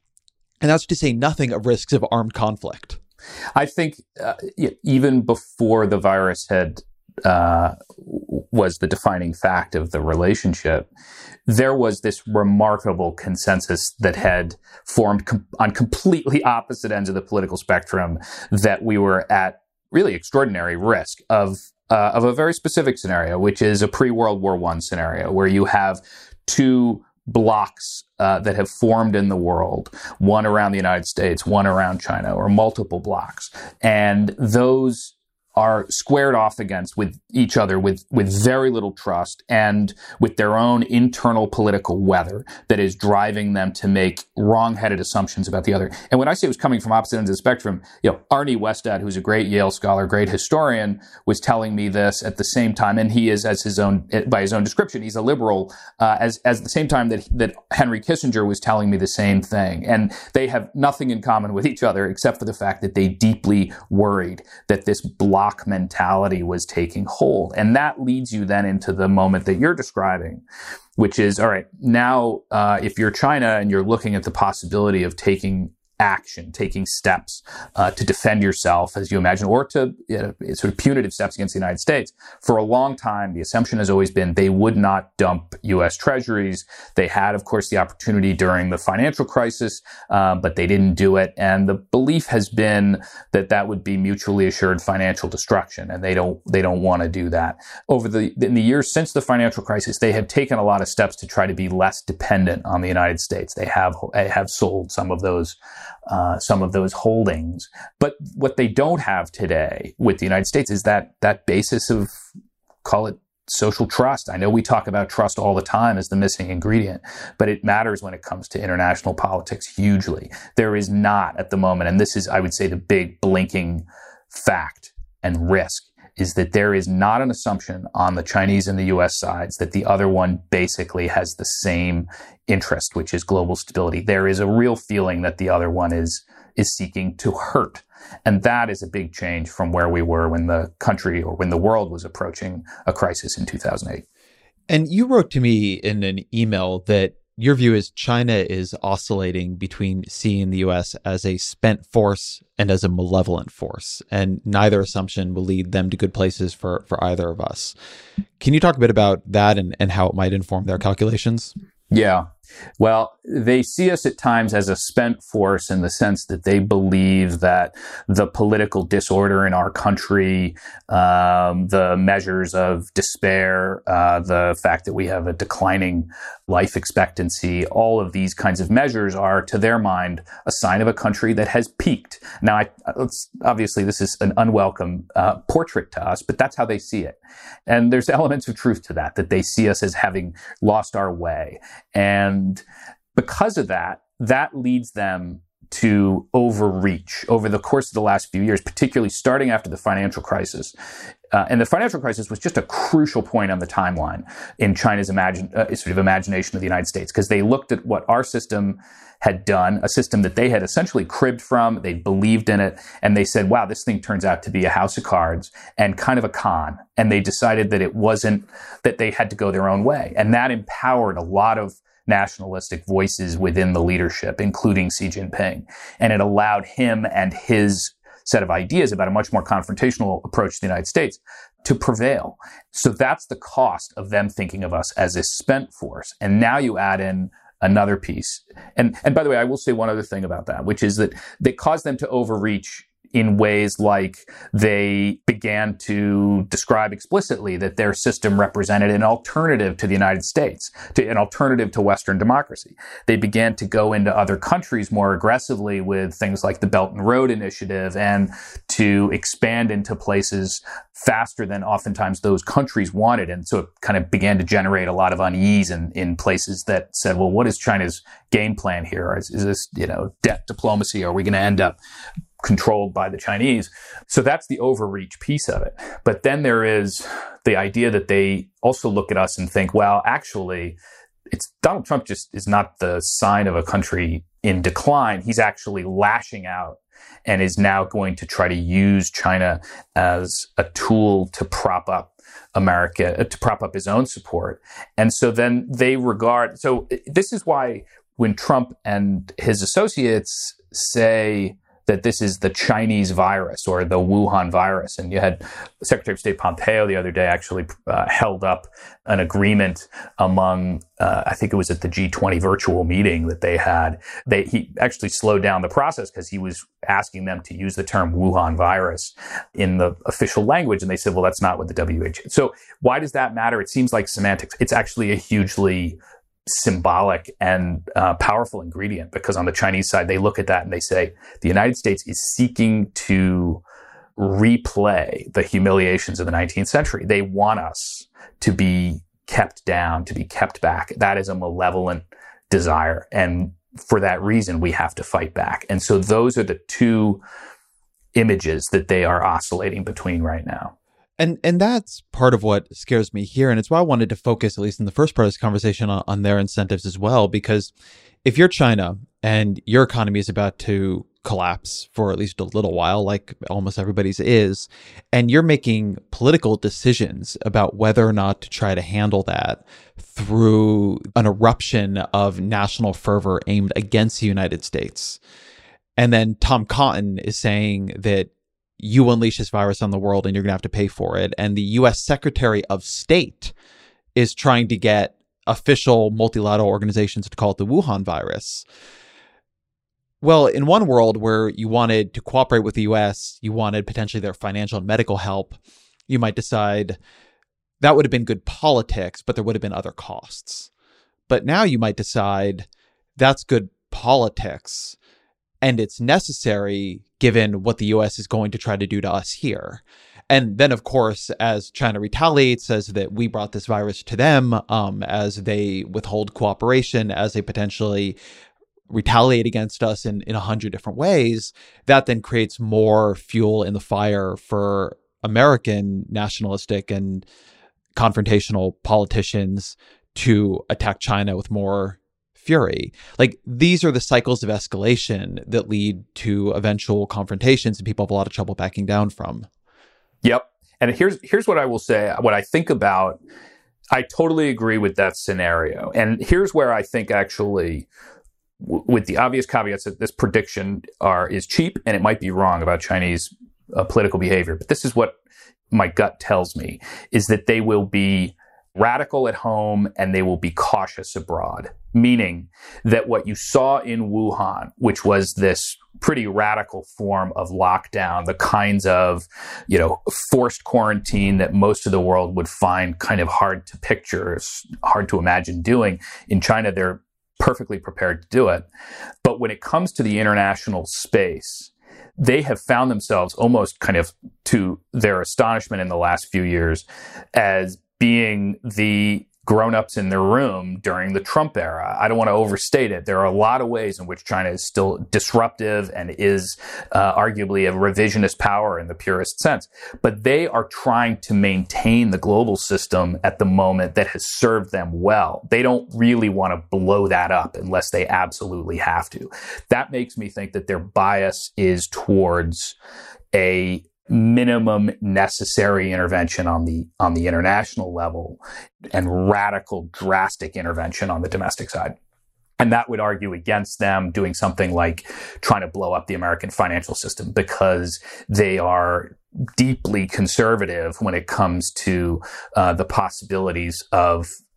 And that's to say nothing of risks of armed conflict. I think uh, even before the virus had Uh, was the defining fact of the relationship, there was this remarkable consensus that had formed com- on completely opposite ends of the political spectrum that we were at really extraordinary risk of uh, of a very specific scenario, which is a pre-World War One scenario where you have two blocks uh, that have formed in the world, one around the United States, one around China, or multiple blocks, and those are squared off against with each other with, with very little trust and with their own internal political weather that is driving them to make wrong-headed assumptions about the other. And when I say it was coming from opposite ends of the spectrum, you know, Arnie Westad, who's a great Yale scholar, great historian, was telling me this at the same time, and he is, as his own, by his own description, he's a liberal, uh, as, as the same time that, that Henry Kissinger was telling me the same thing. And they have nothing in common with each other except for the fact that they deeply worried that this block mentality was taking hold. And that leads you then into the moment that you're describing, which is, all right, now, uh, if you're China and you're looking at the possibility of taking action, taking steps uh, to defend yourself, as you imagine, or to you know, sort of punitive steps against the United States. For a long time, the assumption has always been they would not dump U S treasuries. They had, of course, the opportunity during the financial crisis, uh, but they didn't do it. And the belief has been that that would be mutually assured financial destruction, and they don't they don't want to do that. Over the in the years since the financial crisis, they have taken a lot of steps to try to be less dependent on the United States. They have they have sold some of those. Uh, some of those holdings. But what they don't have today with the United States is that that basis of, call it social trust. I know we talk about trust all the time as the missing ingredient, but it matters when it comes to international politics hugely. There is not at the moment, and this is, I would say, the big blinking fact and risk, is that there is not an assumption on the Chinese and the U S sides that the other one basically has the same interest, which is global stability. There is a real feeling that the other one is is seeking to hurt. And that is a big change from where we were when the country or when the world was approaching a crisis in two thousand eight. And you wrote to me in an email that your view is China is oscillating between seeing the U S as a spent force and as a malevolent force, and neither assumption will lead them to good places for, for either of us. Can you talk a bit about that and, and how it might inform their calculations? Yeah. Well, they see us at times as a spent force in the sense that they believe that the political disorder in our country, um, the measures of despair, uh, the fact that we have a declining life expectancy, all of these kinds of measures are, to their mind, a sign of a country that has peaked. Now, I, it's, obviously, this is an unwelcome uh, portrait to us, but that's how they see it. And there's elements of truth to that, that they see us as having lost our way. And because of that, that leads them to overreach over the course of the last few years, particularly starting after the financial crisis. Uh, and the financial crisis was just a crucial point on the timeline in China's imagine, uh, sort of imagination of the United States, because they looked at what our system had done, a system that they had essentially cribbed from, they believed in it, and they said, wow, this thing turns out to be a house of cards and kind of a con. And they decided that it wasn't, that they had to go their own way. And that empowered a lot of nationalistic voices within the leadership, including Xi Jinping. And it allowed him and his set of ideas about a much more confrontational approach to the United States to prevail. So that's the cost of them thinking of us as a spent force. And now you add in another piece. And, and by the way, I will say one other thing about that, which is that they caused them to overreach in ways like they began to describe explicitly that their system represented an alternative to the United States, to an alternative to Western democracy. They began to go into other countries more aggressively with things like the Belt and Road Initiative and to expand into places faster than oftentimes those countries wanted. And so it kind of began to generate a lot of unease in, in places that said, well, what is China's game plan here? Is, is this, you know, debt diplomacy? Are we going to end up controlled by the Chinese? So that's the overreach piece of it. But then there is the idea that they also look at us and think, well, actually, it's Donald Trump just is not the sign of a country in decline. He's actually lashing out and is now going to try to use China as a tool to prop up America, to prop up his own support. And so then they regard, so this is why when Trump and his associates say that this is the Chinese virus or the Wuhan virus. And you had Secretary of State Pompeo the other day actually uh, held up an agreement among, uh, I think it was at the G twenty virtual meeting that they had. They, he actually slowed down the process because he was asking them to use the term Wuhan virus in the official language. And they said, well, that's not what the W H O. So why does that matter? It seems like semantics. It's actually a hugely symbolic and uh, powerful ingredient, because on the Chinese side, they look at that and they say the United States is seeking to replay the humiliations of the nineteenth century. They want us to be kept down, to be kept back. That is a malevolent desire. And for that reason, we have to fight back. And so those are the two images that they are oscillating between right now. And and that's part of what scares me here. And it's why I wanted to focus, at least in the first part of this conversation, on, on their incentives as well. Because if you're China and your economy is about to collapse for at least a little while, like almost everybody's is, and you're making political decisions about whether or not to try to handle that through an eruption of national fervor aimed against the United States. And then Tom Cotton is saying that you unleash this virus on the world and you're going to have to pay for it. And the U S Secretary of State is trying to get official multilateral organizations to call it the Wuhan virus. Well, in one world where you wanted to cooperate with the U S, you wanted potentially their financial and medical help, you might decide that would have been good politics, but there would have been other costs. But now you might decide that's good politics and it's necessary given what the U S is going to try to do to us here. And then, of course, as China retaliates, says that we brought this virus to them, um, as they withhold cooperation, as they potentially retaliate against us in, in a hundred different ways, that then creates more fuel in the fire for American nationalistic and confrontational politicians to attack China with more fury. Like, these are the cycles of escalation that lead to eventual confrontations and people have a lot of trouble backing down from. Yep. And here's here's what I will say, what I think about. I totally agree with that scenario. And here's where I think actually, w- with the obvious caveats that this prediction are is cheap and it might be wrong about Chinese uh, political behavior. But this is what my gut tells me, is that they will be radical at home and they will be cautious abroad. Meaning that what you saw in Wuhan, which was this pretty radical form of lockdown, the kinds of, you know, forced quarantine that most of the world would find kind of hard to picture, hard to imagine doing. In China, they're perfectly prepared to do it. But when it comes to the international space, they have found themselves almost kind of, to their astonishment in the last few years, as being the grown-ups in their room during the Trump era. I don't want to overstate it. There are a lot of ways in which China is still disruptive and is uh, arguably a revisionist power in the purest sense. But they are trying to maintain the global system at the moment that has served them well. They don't really want to blow that up unless they absolutely have to. That makes me think that their bias is towards a minimum necessary intervention on the on the international level and radical, drastic intervention on the domestic side. And that would argue against them doing something like trying to blow up the American financial system, because they are deeply conservative when it comes to uh, the possibilities of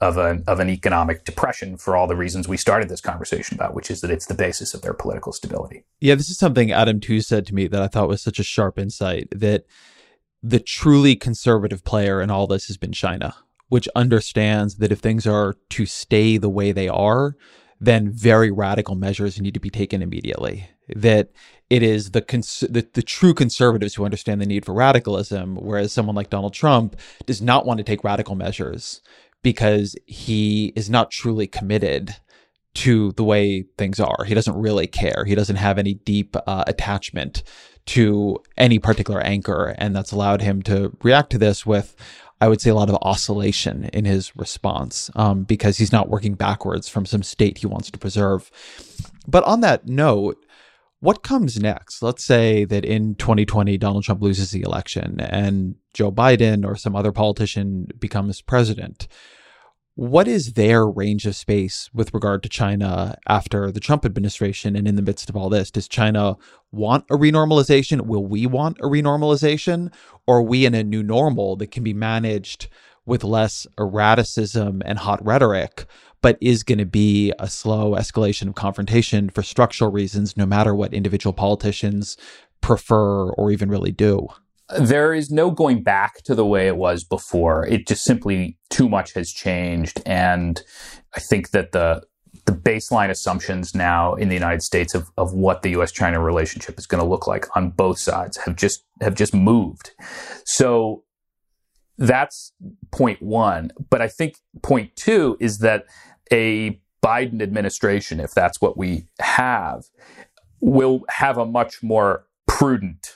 of an of an economic depression for all the reasons we started this conversation about, which is that it's the basis of their political stability. Yeah, this is something Adam Tooze said to me that I thought was such a sharp insight, that the truly conservative player in all this has been China, which understands that if things are to stay the way they are, then very radical measures need to be taken immediately. That it is the, cons- the the true conservatives who understand the need for radicalism, whereas someone like Donald Trump does not want to take radical measures because he is not truly committed to the way things are. He doesn't really care. He doesn't have any deep uh, attachment to any particular anchor, and that's allowed him to react to this with, I would say, a lot of oscillation in his response, um, because he's not working backwards from some state he wants to preserve. But on that note, what comes next? Let's say that in twenty twenty, Donald Trump loses the election and Joe Biden or some other politician becomes president. What is their range of space with regard to China after the Trump administration and in the midst of all this? Does China want a renormalization? Will we want a renormalization? Or are we in a new normal that can be managed with less erraticism and hot rhetoric, but is going to be a slow escalation of confrontation for structural reasons, no matter what individual politicians prefer or even really do? There is no going back to the way it was before. It just simply too much has changed. And I think that the the baseline assumptions now in the United States of, of what the U S China relationship is going to look like on both sides have just have just moved. So that's point one. But I think point two is that a Biden administration, if that's what we have, will have a much more prudent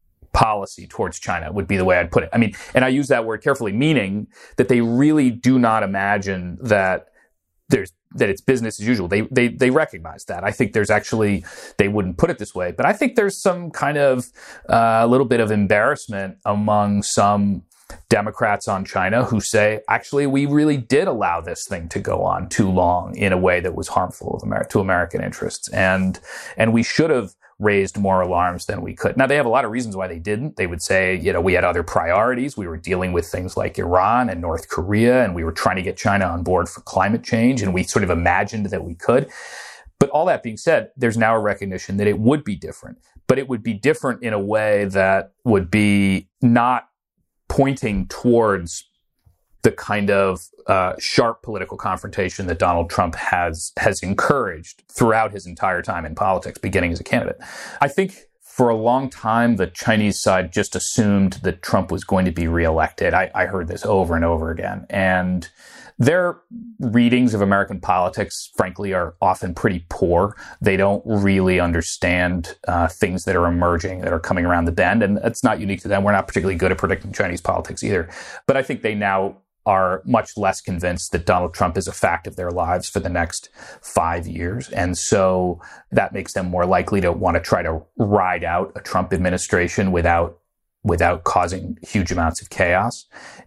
policy towards China, would be the way I'd put it. I mean, and I use that word carefully, meaning that they really do not imagine that there's that it's business as usual. They they they recognize that. I think there's actually, they wouldn't put it this way, but I think there's some kind of a uh, little bit of embarrassment among some Democrats on China who say, actually, we really did allow this thing to go on too long in a way that was harmful of Amer- to American interests, and and we should have raised more alarms than we could. Now, they have a lot of reasons why they didn't. They would say, you know, we had other priorities. We were dealing with things like Iran and North Korea, and we were trying to get China on board for climate change, and we sort of imagined that we could. But all that being said, there's now a recognition that it would be different, but it would be different in a way that would be not pointing towards the kind of uh, sharp political confrontation that Donald Trump has has encouraged throughout his entire time in politics, beginning as a candidate. I think for a long time, the Chinese side just assumed that Trump was going to be reelected. I, I heard this over and over again. And their readings of American politics, frankly, are often pretty poor. They don't really understand uh, things that are emerging, that are coming around the bend. And that's not unique to them. We're not particularly good at predicting Chinese politics either. But I think they now are much less convinced that Donald Trump is a fact of their lives for the next five years. And so that makes them more likely to want to try to ride out a Trump administration without without causing huge amounts of chaos.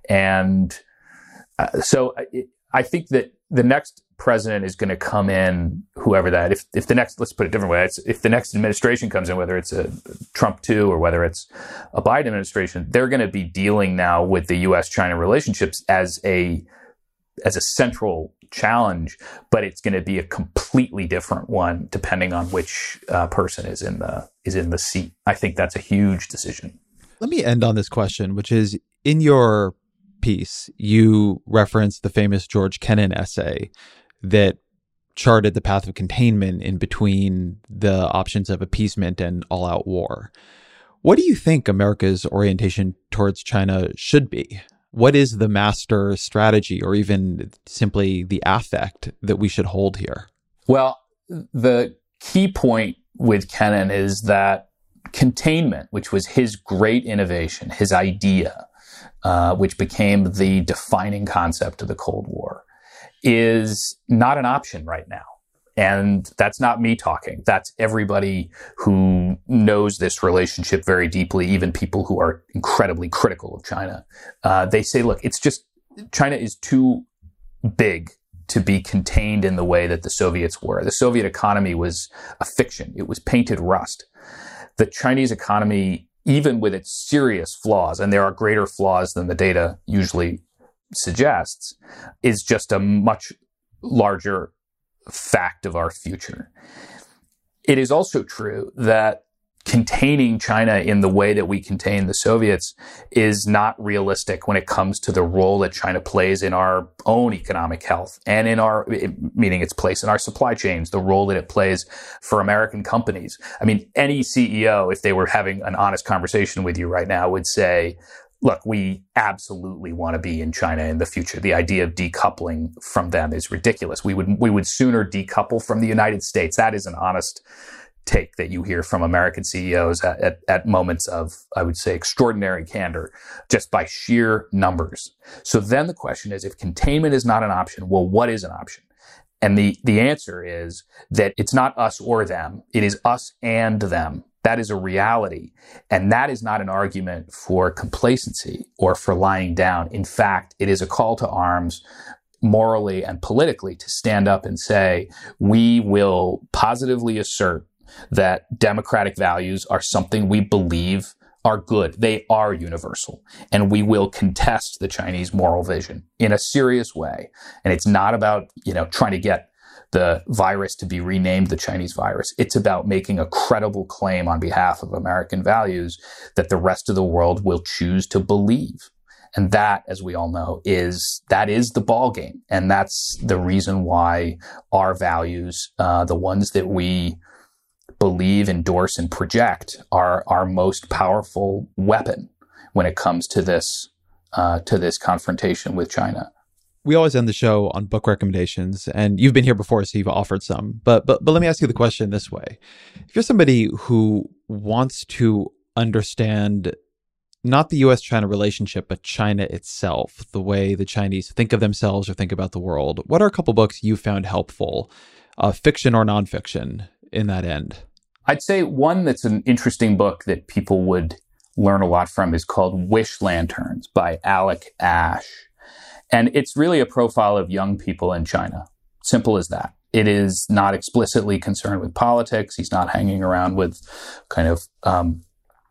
And uh, so I, I think that the next president is going to come in, whoever that, if, if the next, let's put it a different way, it's, if the next administration comes in, whether it's a Trump two or whether it's a Biden administration, they're going to be dealing now with the U S China relationships as a, as a central challenge, but it's going to be a completely different one depending on which uh, person is in the, is in the seat. I think that's a huge decision. Let me end on this question, which is, in your piece, you referenced the famous George Kennan essay that charted the path of containment in between the options of appeasement and all-out war. What do you think America's orientation towards China should be? What is the master strategy, or even simply the affect, that we should hold here? Well, the key point with Kennan is that containment, which was his great innovation, his idea, uh, which became the defining concept of the Cold War, is not an option right now. And that's not me talking. That's everybody who knows this relationship very deeply, even people who are incredibly critical of China. Uh, they say, look, it's just, China is too big to be contained in the way that the Soviets were. The Soviet economy was a fiction. It was painted rust. The Chinese economy, even with its serious flaws, and there are greater flaws than the data usually suggests is just a much larger fact of our future. It is also true that containing China in the way that we contain the Soviets is not realistic when it comes to the role that China plays in our own economic health and in our, meaning its place in our supply chains, the role that it plays for American companies. I mean, any C E O, if they were having an honest conversation with you right now, would say, look, we absolutely want to be in China in the future. The idea of decoupling from them is ridiculous. We would, we would sooner decouple from the United States. That is an honest take that you hear from American C E Os at, at, at moments of, I would say, extraordinary candor, just by sheer numbers. So then the question is, if containment is not an option, well, what is an option? And the, the answer is that it's not us or them. It is us and them. That is a reality. And that is not an argument for complacency or for lying down. In fact, it is a call to arms morally and politically to stand up and say, we will positively assert that democratic values are something we believe are good. They are universal. And we will contest the Chinese moral vision in a serious way. And it's not about, you know, trying to get the virus to be renamed the Chinese virus. It's about making a credible claim on behalf of American values that the rest of the world will choose to believe. And that, as we all know, is, that is the ball game. And that's the reason why our values, uh, the ones that we believe, endorse, and project, are our most powerful weapon when it comes to this, uh, to this confrontation with China. We always end the show on book recommendations, and you've been here before, so you've offered some. But but but let me ask you the question this way: if you're somebody who wants to understand not the U S China relationship, but China itself, the way the Chinese think of themselves or think about the world, what are a couple books you found helpful, uh, fiction or nonfiction, in that end? I'd say one that's an interesting book that people would learn a lot from is called Wish Lanterns by Alec Ash. And it's really a profile of young people in China. Simple as that. It is not explicitly concerned with politics. He's not hanging around with kind of um,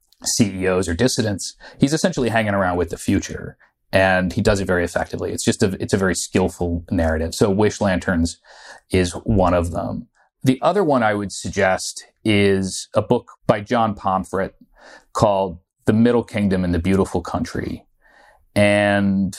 C E Os or dissidents. He's essentially hanging around with the future. And he does it very effectively. It's just a, it's a very skillful narrative. So Wish Lanterns is one of them. The other one I would suggest is a book by John Pomfret called The Middle Kingdom and the Beautiful Country. And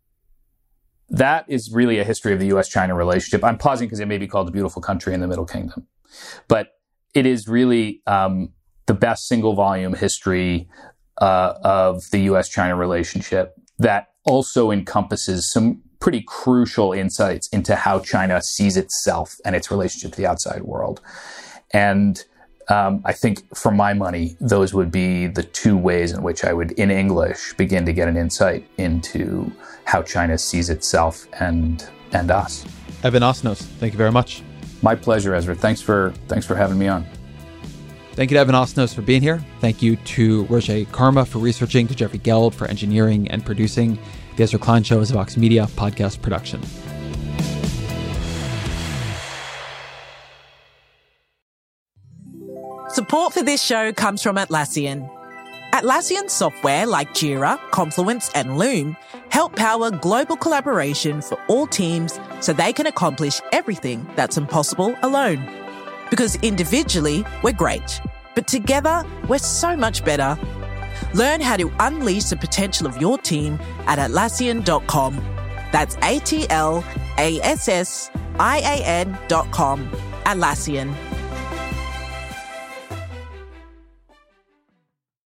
that is really a history of the U S China relationship. I'm pausing because it may be called The Beautiful Country and the Middle Kingdom. But it is really um, the best single volume history uh, of the U S China relationship that also encompasses some pretty crucial insights into how China sees itself and its relationship to the outside world. And Um, I think, for my money, those would be the two ways in which I would, in English, begin to get an insight into how China sees itself and and us. Evan Osnos, thank you very much. My pleasure, Ezra. Thanks for thanks for having me on. Thank you to Evan Osnos for being here. Thank you to Roger Karma for researching, to Jeffrey Geld for engineering and producing. The Ezra Klein Show is a Vox Media podcast production. Support for this show comes from Atlassian. Atlassian software like Jira, Confluence, and Loom help power global collaboration for all teams so they can accomplish everything that's impossible alone. Because individually, we're great, but together, we're so much better. Learn how to unleash the potential of your team at Atlassian dot com. That's A T L A S S I A N dot com. Atlassian.